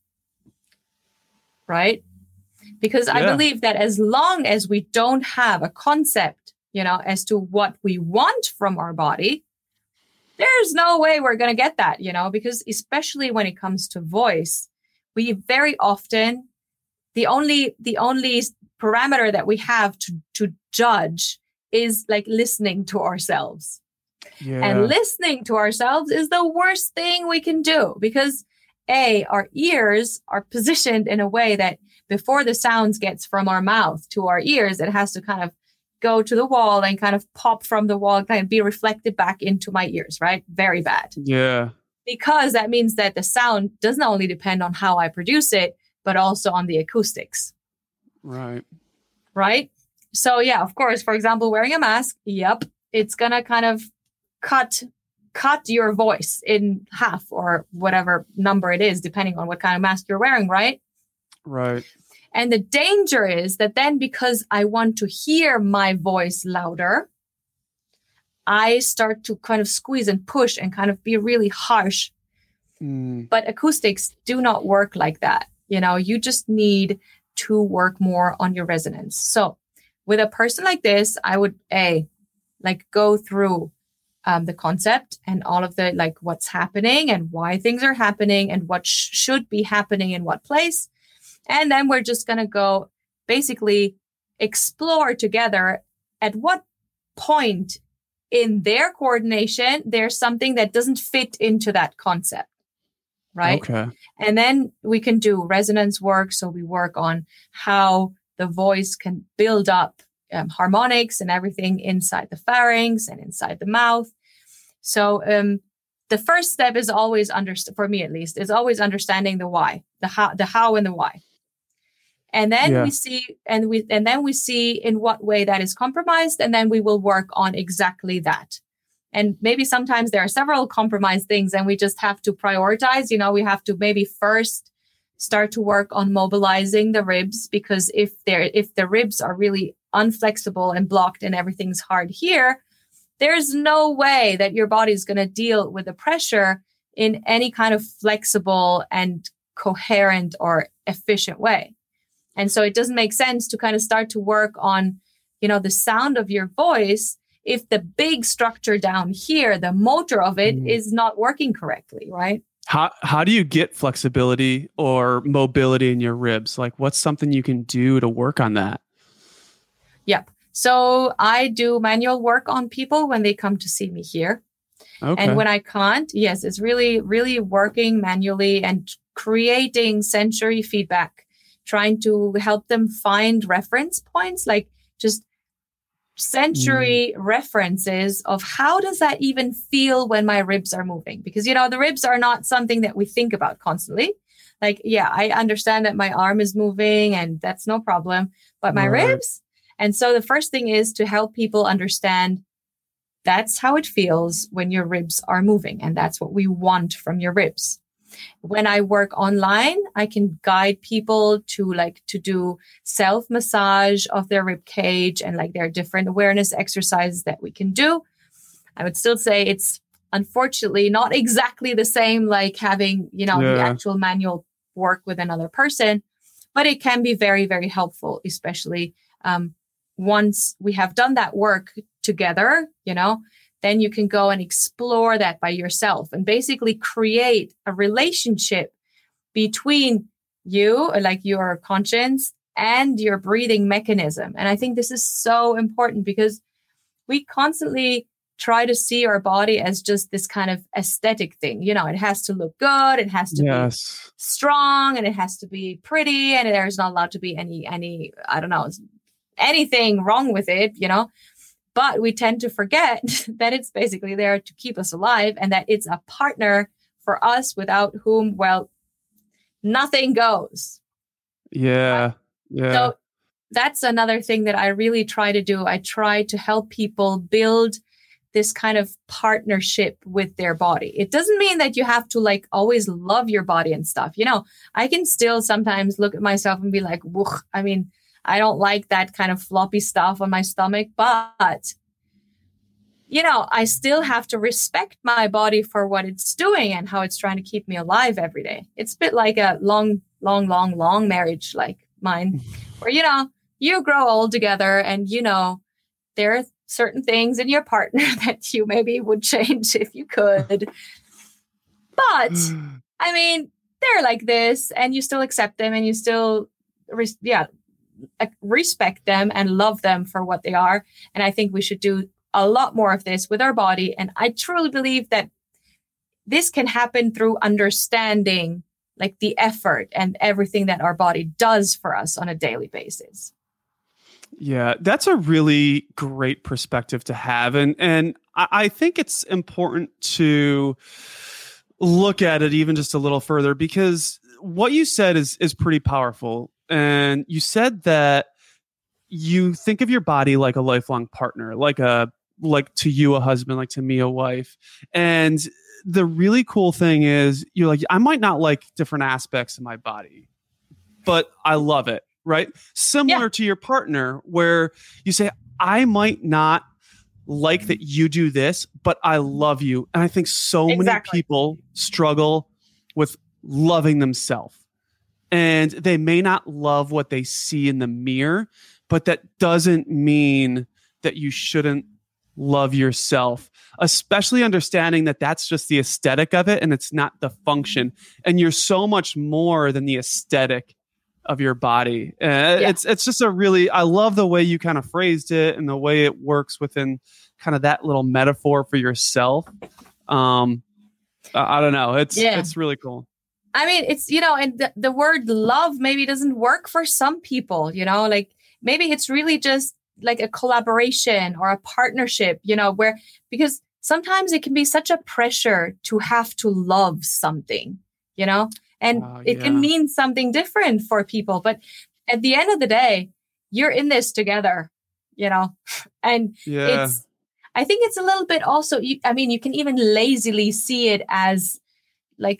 Right? Because I believe that as long as we don't have a concept, as to what we want from our body, there's no way we're going to get that, because especially when it comes to voice, we very often, the only parameter that we have to judge is like listening to ourselves. And listening to ourselves is the worst thing we can do, because our ears are positioned in a way that before the sounds gets from our mouth to our ears, it has to kind of go to the wall and kind of pop from the wall, kind of be reflected back into my ears, right? Very bad. Yeah. Because that means that the sound doesn't only depend on how I produce it, but also on the acoustics. Right. Right. So of course, for example, wearing a mask, it's going to kind of cut your voice in half or whatever number it is, depending on what kind of mask you're wearing. Right. Right. And the danger is that then, because I want to hear my voice louder, I start to kind of squeeze and push and kind of be really harsh. But acoustics do not work like that. You just need to work more on your resonance. So with a person like this, I would go through the concept and all of the what's happening and why things are happening and what should be happening in what place. And then we're just going to go basically explore together at what point in their coordination there's something that doesn't fit into that concept. Right. Okay. And then we can do resonance work. So we work on how the voice can build up harmonics and everything inside the pharynx and inside the mouth. So the first step is always, for me at least, is always understanding the why, the how and the why. And then we see, and then we see in what way that is compromised. And then we will work on exactly that. And maybe sometimes there are several compromised things and we just have to prioritize. We have to maybe first start to work on mobilizing the ribs, because if the ribs are really unflexible and blocked and everything's hard here, there's no way that your body is going to deal with the pressure in any kind of flexible and coherent or efficient way. And so it doesn't make sense to kind of start to work on, the sound of your voice if the big structure down here, the motor of it, is not working correctly, right? How do you get flexibility or mobility in your ribs? Like, what's something you can do to work on that? Yep. So I do manual work on people when they come to see me here. Okay. And when I can't, it's really, really working manually and creating sensory feedback, trying to help them find reference points, like just sensory references of how does that even feel when my ribs are moving? Because, the ribs are not something that we think about constantly. Like, I understand that my arm is moving and that's no problem, but my ribs. And so the first thing is to help people understand That's how it feels when your ribs are moving. And that's what we want from your ribs. When I work online, I can guide people to do self massage of their rib cage, and like there are different awareness exercises that we can do. I would still say it's unfortunately not exactly the same like having, the actual manual work with another person, but it can be very, very helpful, especially once we have done that work together, then you can go and explore that by yourself and basically create a relationship between you, like your conscience, and your breathing mechanism. And I think this is so important because we constantly try to see our body as just this kind of aesthetic thing. It has to look good. It has to be strong, and it has to be pretty. And there's not allowed to be any, I don't know, anything wrong with it, But we tend to forget that it's basically there to keep us alive, and that it's a partner for us without whom, well, nothing goes. Yeah. Yeah. So that's another thing that I really try to do. I try to help people build this kind of partnership with their body. It doesn't mean that you have to like always love your body and stuff. I can still sometimes look at myself and be like, whoa, I don't like that kind of floppy stuff on my stomach, but, I still have to respect my body for what it's doing and how it's trying to keep me alive every day. It's a bit like a long marriage like mine, where, you grow old together and, there are certain things in your partner that you maybe would change if you could. But, they're like this, and you still accept them, and you still, respect them and love them for what they are. And I think we should do a lot more of this with our body. And I truly believe that this can happen through understanding like the effort and everything that our body does for us on a daily basis. Yeah, that's a really great perspective to have. And I think it's important to look at it even just a little further, because what you said is pretty powerful. And you said that you think of your body like a lifelong partner, like to you a husband, like to me a wife. And the really cool thing is you're like, I might not like different aspects of my body, but I love it, right? Similar to your partner, where you say, I might not like that you do this, but I love you. And I think so many people struggle with loving themselves. And they may not love what they see in the mirror, but that doesn't mean that you shouldn't love yourself, especially understanding that that's just the aesthetic of it and it's not the function. And you're so much more than the aesthetic of your body. It's just I love the way you kind of phrased it and the way it works within kind of that little metaphor for yourself. I don't know. It's really cool. It's, and the word love maybe doesn't work for some people, like maybe it's really just like a collaboration or a partnership, because sometimes it can be such a pressure to have to love something, and it can mean something different for people. But at the end of the day, you're in this together, and I think it's a little bit also, you can even lazily see it as like,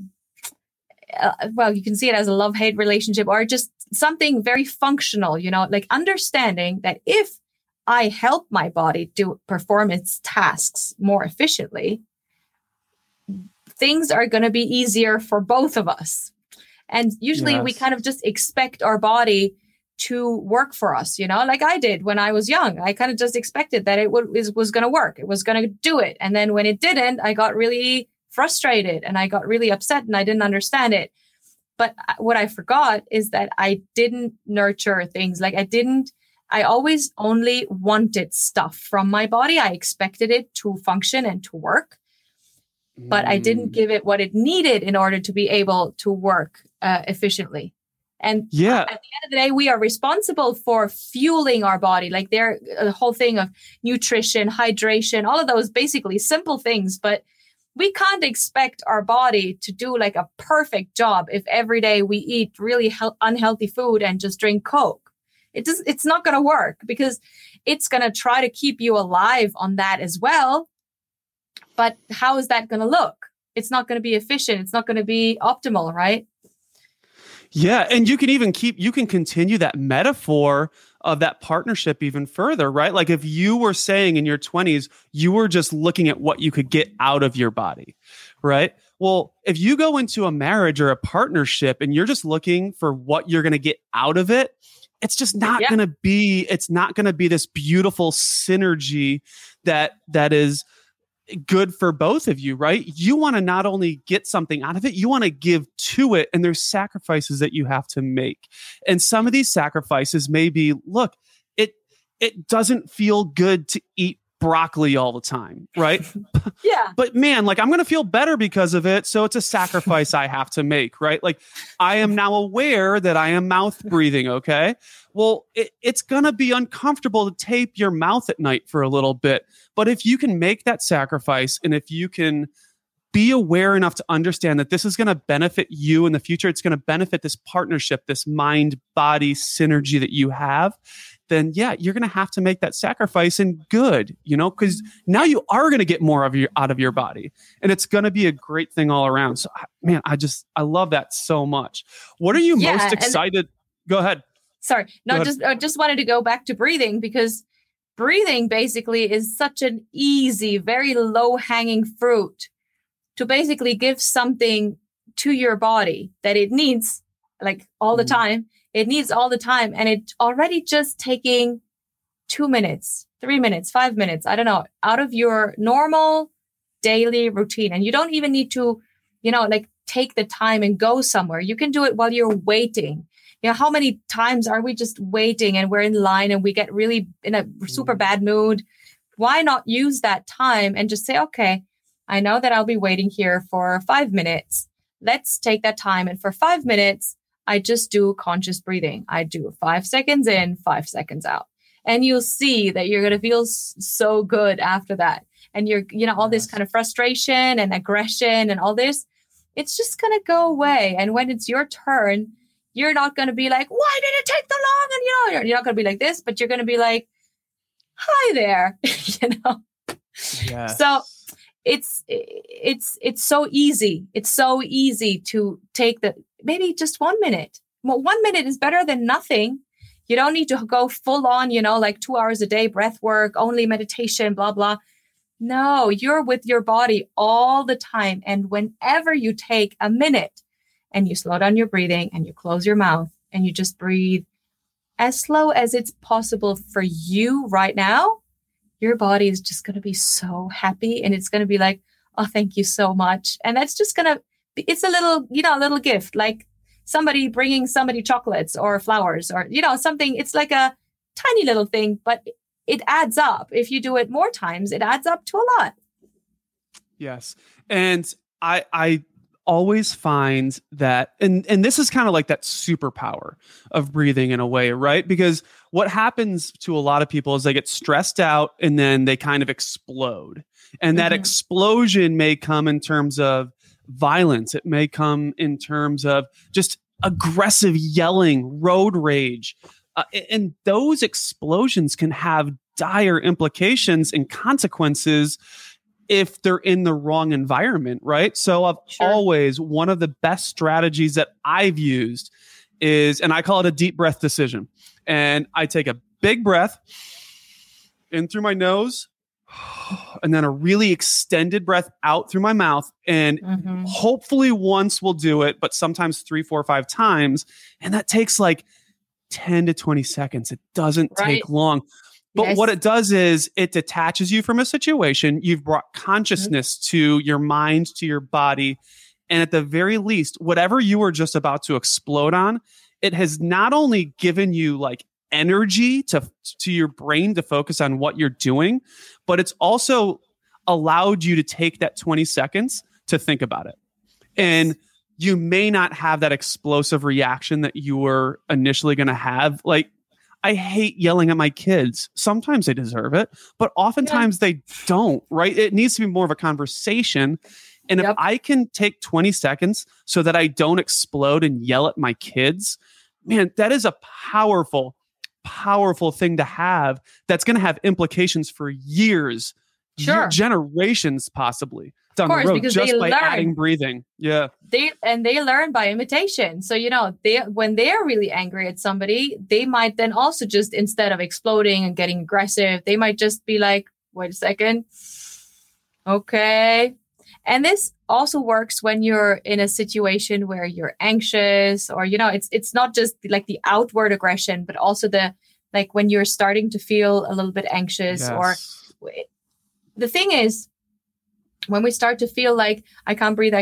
you can see it as a love-hate relationship or just something very functional, like understanding that if I help my body to perform its tasks more efficiently, things are going to be easier for both of us. And usually we kind of just expect our body to work for us, like I did when I was young. I kind of just expected that it was going to work. It was going to do it. And then when it didn't, I got really frustrated and I got really upset and I didn't understand it. But what I forgot is that I didn't nurture things. Like I always only wanted stuff from my body. I expected it to function and to work, but I didn't give it what it needed in order to be able to work efficiently. And at the end of the day, we are responsible for fueling our body. Like the whole thing of nutrition, hydration, all of those basically simple things, but we can't expect our body to do like a perfect job if every day we eat really unhealthy food and just drink Coke. It's not going to work because it's going to try to keep you alive on that as well. But how is that going to look? It's not going to be efficient. It's not going to be optimal, right? Yeah. And you can continue that metaphor of that partnership even further, right? Like if you were saying in your 20s, you were just looking at what you could get out of your body, right? Well, if you go into a marriage or a partnership and you're just looking for what you're going to get out of it, it's just not going to be, it's not going to be this beautiful synergy that is good for both of you, right? You want to not only get something out of it, you want to give to it. And there's sacrifices that you have to make. And some of these sacrifices may be, look, it doesn't feel good to eat broccoli all the time, right? Yeah. But man, like I'm going to feel better because of it. So it's a sacrifice I have to make, right? Like I am now aware that I am mouth breathing. Okay. Well, it's going to be uncomfortable to tape your mouth at night for a little bit. But if you can make that sacrifice and if you can be aware enough to understand that this is going to benefit you in the future, it's going to benefit this partnership, this mind-body synergy that you have, then yeah, you're going to have to make that sacrifice and good, because now you are going to get more out of your body and it's going to be a great thing all around. So man, I love that so much. What are you most excited? Go ahead. Sorry. No, just wanted to go back to breathing because breathing basically is such an easy, very low hanging fruit to basically give something to your body that it needs like all the time. It needs all the time. And it already just taking 2 minutes, 3 minutes, 5 minutes, I don't know, out of your normal daily routine. And you don't even need to, take the time and go somewhere. You can do it while you're waiting. How many times are we just waiting and we're in line and we get really in a super bad mood? Why not use that time and just say, okay, I know that I'll be waiting here for 5 minutes. Let's take that time. And for 5 minutes, I just do conscious breathing. I do 5 seconds in, 5 seconds out. And you'll see that you're going to feel so good after that. And you're, all this kind of frustration and aggression and all this, it's just going to go away. And when it's your turn, you're not going to be like, why did it take so long? And, you're not going to be like this, but you're going to be like, hi there, Yes. So it's so easy. It's so easy to take maybe just 1 minute. Well, 1 minute is better than nothing. You don't need to go full on, like 2 hours a day, breath work, only meditation, blah, blah. No, you're with your body all the time. And whenever you take a minute and you slow down your breathing and you close your mouth and you just breathe as slow as it's possible for you right now, your body is just going to be so happy. And it's going to be like, oh, thank you so much. And that's just going to, it's a little, a little gift, like somebody bringing somebody chocolates or flowers or, something. It's like a tiny little thing, but it adds up. If you do it more times, it adds up to a lot. Yes. And I always find that, and this is kind of like that superpower of breathing in a way, right? Because what happens to a lot of people is they get stressed out and then they kind of explode. And that explosion may come in terms of violence. It may come in terms of just aggressive yelling, road rage. And those explosions can have dire implications and consequences if they're in the wrong environment, right? So I've always, one of the best strategies that I've used is, and I call it a deep breath decision. And I take a big breath in through my nose and then a really extended breath out through my mouth. And hopefully once we'll do it, but sometimes 3, 4, 5 times. And that takes like 10 to 20 seconds. It doesn't take long. But what it does is it detaches you from a situation. You've brought consciousness to your mind, to your body. And at the very least, whatever you were just about to explode on, it has not only given you like energy to your brain to focus on what you're doing, but it's also allowed you to take that 20 seconds to think about it. And you may not have that explosive reaction that you were initially going to have. Like, I hate yelling at my kids. Sometimes they deserve it, but oftentimes they don't, right? It needs to be more of a conversation. And if I can take 20 seconds so that I don't explode and yell at my kids, man, that is a powerful powerful thing to have that's going to have implications for years, generations possibly down the road, just by adding breathing. Yeah. They learn by imitation. So, when they're really angry at somebody, they might then also just, instead of exploding and getting aggressive, they might just be like, wait a second. Okay. And this also works when you're in a situation where you're anxious, or, it's not just like the outward aggression, but also when you're starting to feel a little bit anxious. Or the thing is, when we start to feel like I can't breathe,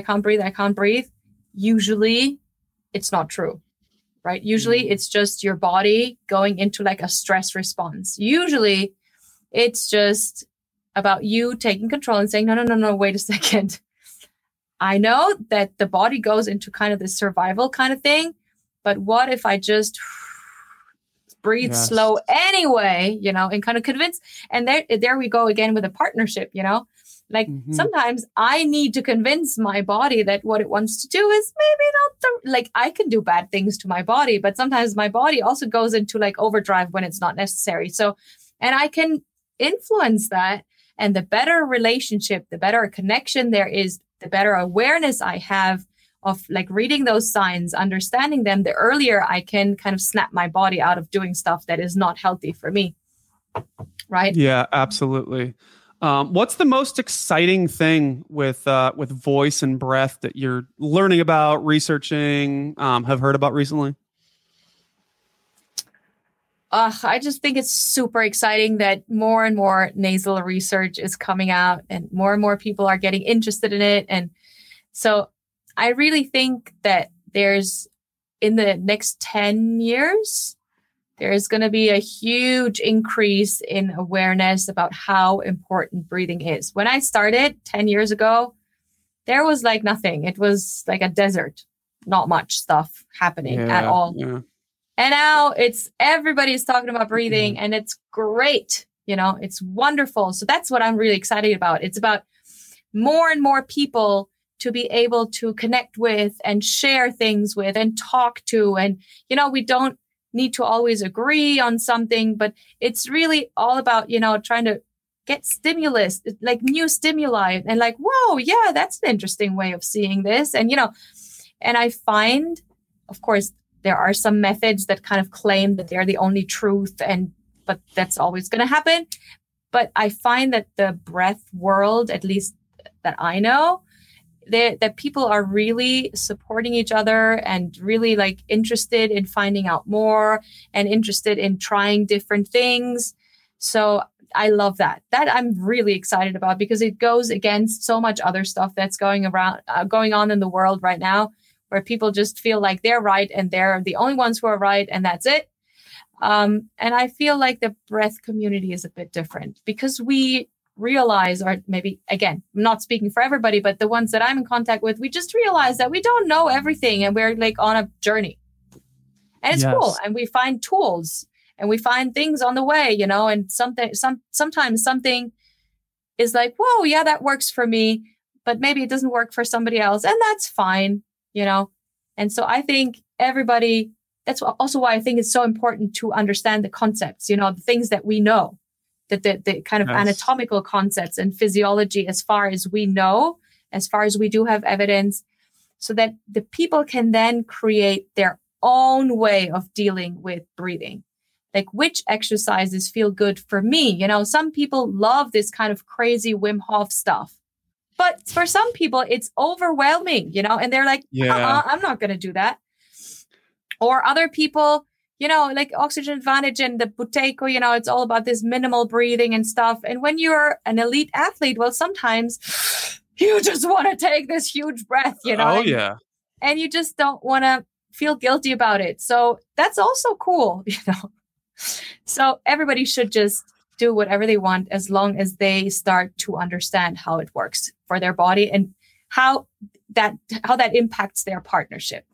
usually it's not true, right? Usually it's just your body going into like a stress response. Usually it's just about you taking control and saying, no, wait a second. I know that the body goes into kind of this survival kind of thing, but what if I just breathe slow anyway, and kind of convince, and there we go again with a partnership, sometimes I need to convince my body that what it wants to do is maybe not I can do bad things to my body, but sometimes my body also goes into like overdrive when it's not necessary. So, and I can influence that. And the better relationship, the better connection there is, the better awareness I have of like reading those signs, understanding them, the earlier I can kind of snap my body out of doing stuff that is not healthy for me. Right? Yeah, absolutely. What's the most exciting thing with voice and breath that you're learning about, researching, have heard about recently? I just think it's super exciting that more and more nasal research is coming out and more people are getting interested in it. And so I really think that there's, in the next 10 years, there's going to be a huge increase in awareness about how important breathing is. When I started 10 years ago, there was like nothing. It was like a desert, not much stuff happening at all. Yeah. And now everybody's talking about breathing and it's great. It's wonderful. So that's what I'm really excited about. It's about more and more people to be able to connect with and share things with and talk to. And, we don't need to always agree on something, but it's really all about, trying to get stimulus, like new stimuli, and like, whoa, yeah, that's an interesting way of seeing this. And, and I find, of course, there are some methods that kind of claim that they're the only truth, but that's always going to happen. But I find that the breath world, at least that I know, that people are really supporting each other and really like interested in finding out more and interested in trying different things. So I love that. That I'm really excited about, because it goes against so much other stuff that's going on in the world right now, where people just feel like they're right and they're the only ones who are right, and that's it. And I feel like the breath community is a bit different, because we realize, or maybe, again, I'm not speaking for everybody, but the ones that I'm in contact with, we just realize that we don't know everything and we're like on a journey. And it's cool. And we find tools and we find things on the way, and sometimes something is like, whoa, yeah, that works for me, but maybe it doesn't work for somebody else. And that's fine. And so I think everybody, that's also why I think it's so important to understand the concepts, the things that we know, that the kind of anatomical concepts and physiology, as far as we know, as far as we do have evidence, so that the people can then create their own way of dealing with breathing. Like, which exercises feel good for me? Some people love this kind of crazy Wim Hof stuff. But for some people, it's overwhelming, and they're like, I'm not going to do that. Or other people, like Oxygen Advantage and the Buteyko, it's all about this minimal breathing and stuff. And when you're an elite athlete, well, sometimes you just want to take this huge breath, and you just don't want to feel guilty about it. So that's also cool, So everybody should just do whatever they want, as long as they start to understand how it works for their body and how that impacts their partnership.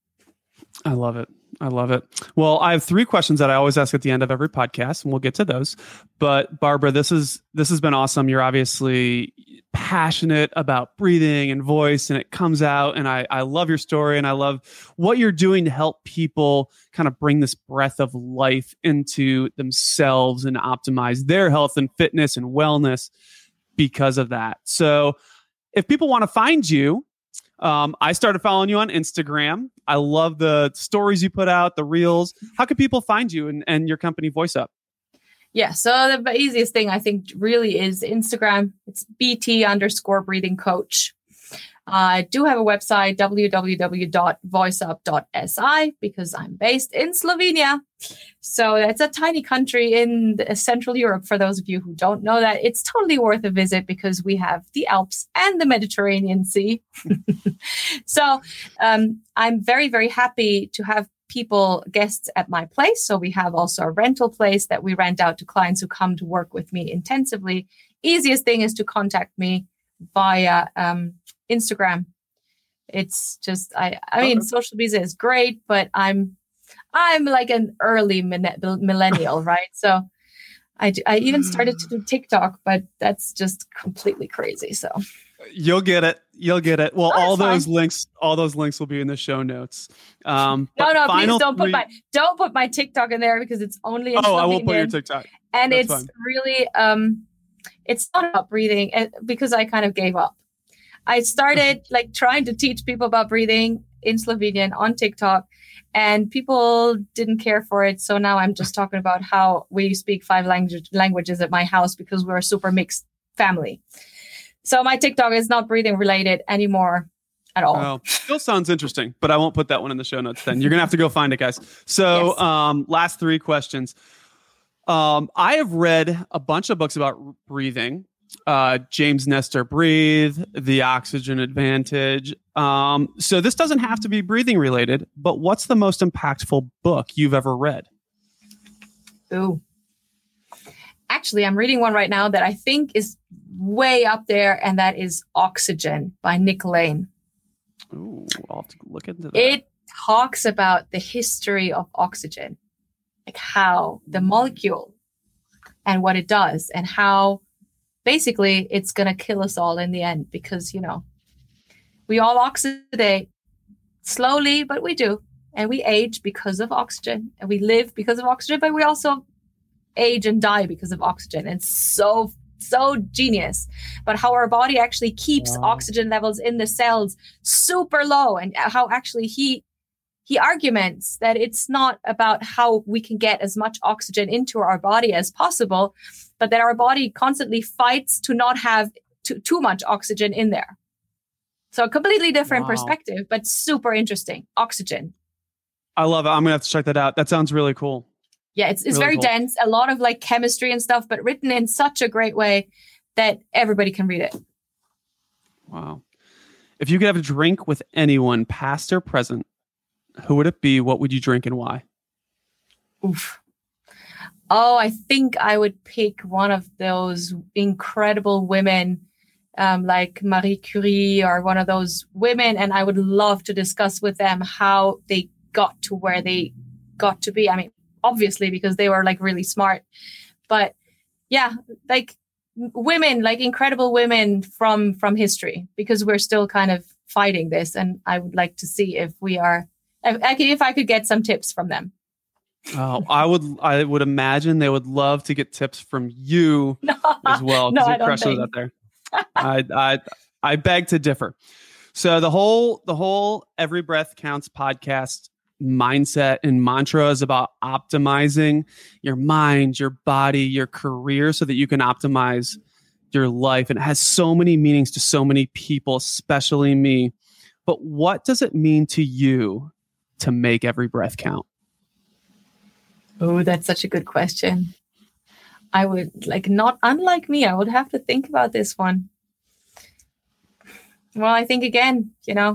I love it. Well, I have 3 questions that I always ask at the end of every podcast, and we'll get to those. But Barbara, this has been awesome. You're obviously passionate about breathing and voice, and it comes out. And I love your story, and I love what you're doing to help people kind of bring this breath of life into themselves and optimize their health and fitness and wellness because of that. So if people want to find you, I started following you on Instagram. I love the stories you put out, the reels. How can people find you and your company VoiceUp? Yeah, so the easiest thing I think really is Instagram. It's BT_breathing coach. I do have a website, www.voiceup.si, because I'm based in Slovenia. So it's a tiny country in Central Europe. For those of you who don't know that, it's totally worth a visit because we have the Alps and the Mediterranean Sea. So I'm very, very happy to have guests at my place. So we have also a rental place that we rent out to clients who come to work with me intensively. Easiest thing is to contact me via Instagram. It's just, I mean, social media is great, but I'm like an early millennial, right? So I even started to do TikTok, but that's just completely crazy. So you'll get it. Well, all those fine. links will be in the show notes. No, please don't put my TikTok in there because it's only in Slovenian. I won't put your TikTok. And That's it's fine. really, it's not about breathing because I kind of gave up. I started like trying to teach people about breathing in Slovenian on TikTok, and people didn't care for it. So now I'm just talking about how we speak 5 languages at my house because we're a super mixed family. So my TikTok is not breathing related anymore at all. Well, still sounds interesting, but I won't put that one in the show notes then. You're going to have to go find it, guys. So yes. Last 3 questions. I have read a bunch of books about breathing. James Nestor Breathe, The Oxygen Advantage. So this doesn't have to be breathing related, but what's the most impactful book you've ever read? Ooh. Actually, I'm reading one right now that I think is way up there, and that is Oxygen by Nick Lane. Ooh, I'll have to look into that. It talks about the history of oxygen, like how the molecule and what it does, and how basically it's going to kill us all in the end because, we all oxidate slowly, but we do. And we age because of oxygen, and we live because of oxygen, but we also age and die because of oxygen. And so genius, but how our body actually keeps oxygen levels in the cells super low, and how actually he arguments that it's not about how we can get as much oxygen into our body as possible, but that our body constantly fights to not have too much oxygen in there. So a completely different perspective, but super interesting. Oxygen. I love it. I'm going to have to check that out. That sounds really cool. Yeah, it's really very cool. dense, a lot of like chemistry and stuff, but written in such a great way that everybody can read it. Wow. If you could have a drink with anyone, past or present, who would it be? What would you drink and why? Oof. Oh, I think I would pick one of those incredible women like Marie Curie or one of those women. And I would love to discuss with them how they got to where they got to be. I mean, obviously, because they were like really smart. But yeah, like women, like incredible women from history, because we're still kind of fighting this. And I would like to see if I could get some tips from them. Oh, I would imagine they would love to get tips from you as well. No, your crushes out there. I beg to differ. So the whole Every Breath Counts podcast mindset and mantra is about optimizing your mind, your body, your career so that you can optimize your life. And it has so many meanings to so many people, especially me. But what does it mean to you to make every breath count? Oh, that's such a good question. I would not unlike me, I would have to think about this one. Well, I think again,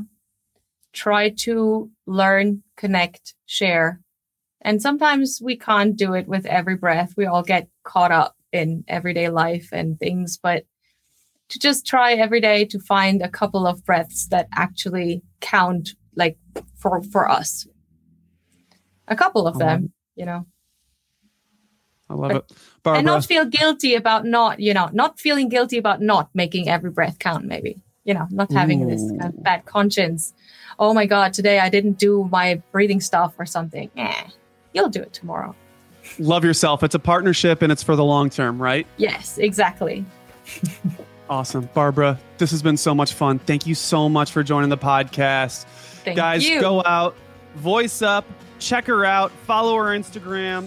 try to learn, connect, share. And sometimes we can't do it with every breath. We all get caught up in everyday life and things, but to just try every day to find a couple of breaths that actually count, like for us. A couple of them, I I love it. Barbara. And not feel guilty about not feeling guilty about not making every breath count, maybe, not having this kind of bad conscience. Oh my God, today I didn't do my breathing stuff or something. You'll do it tomorrow. Love yourself. It's a partnership and it's for the long term, right? Yes, exactly. Awesome. Barbara, this has been so much fun. Thank you so much for joining the podcast. Thank you. Go out, voice up, check her out, follow her Instagram.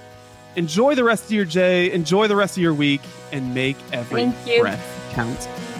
Enjoy the rest of your day, enjoy the rest of your week, and make every breath count.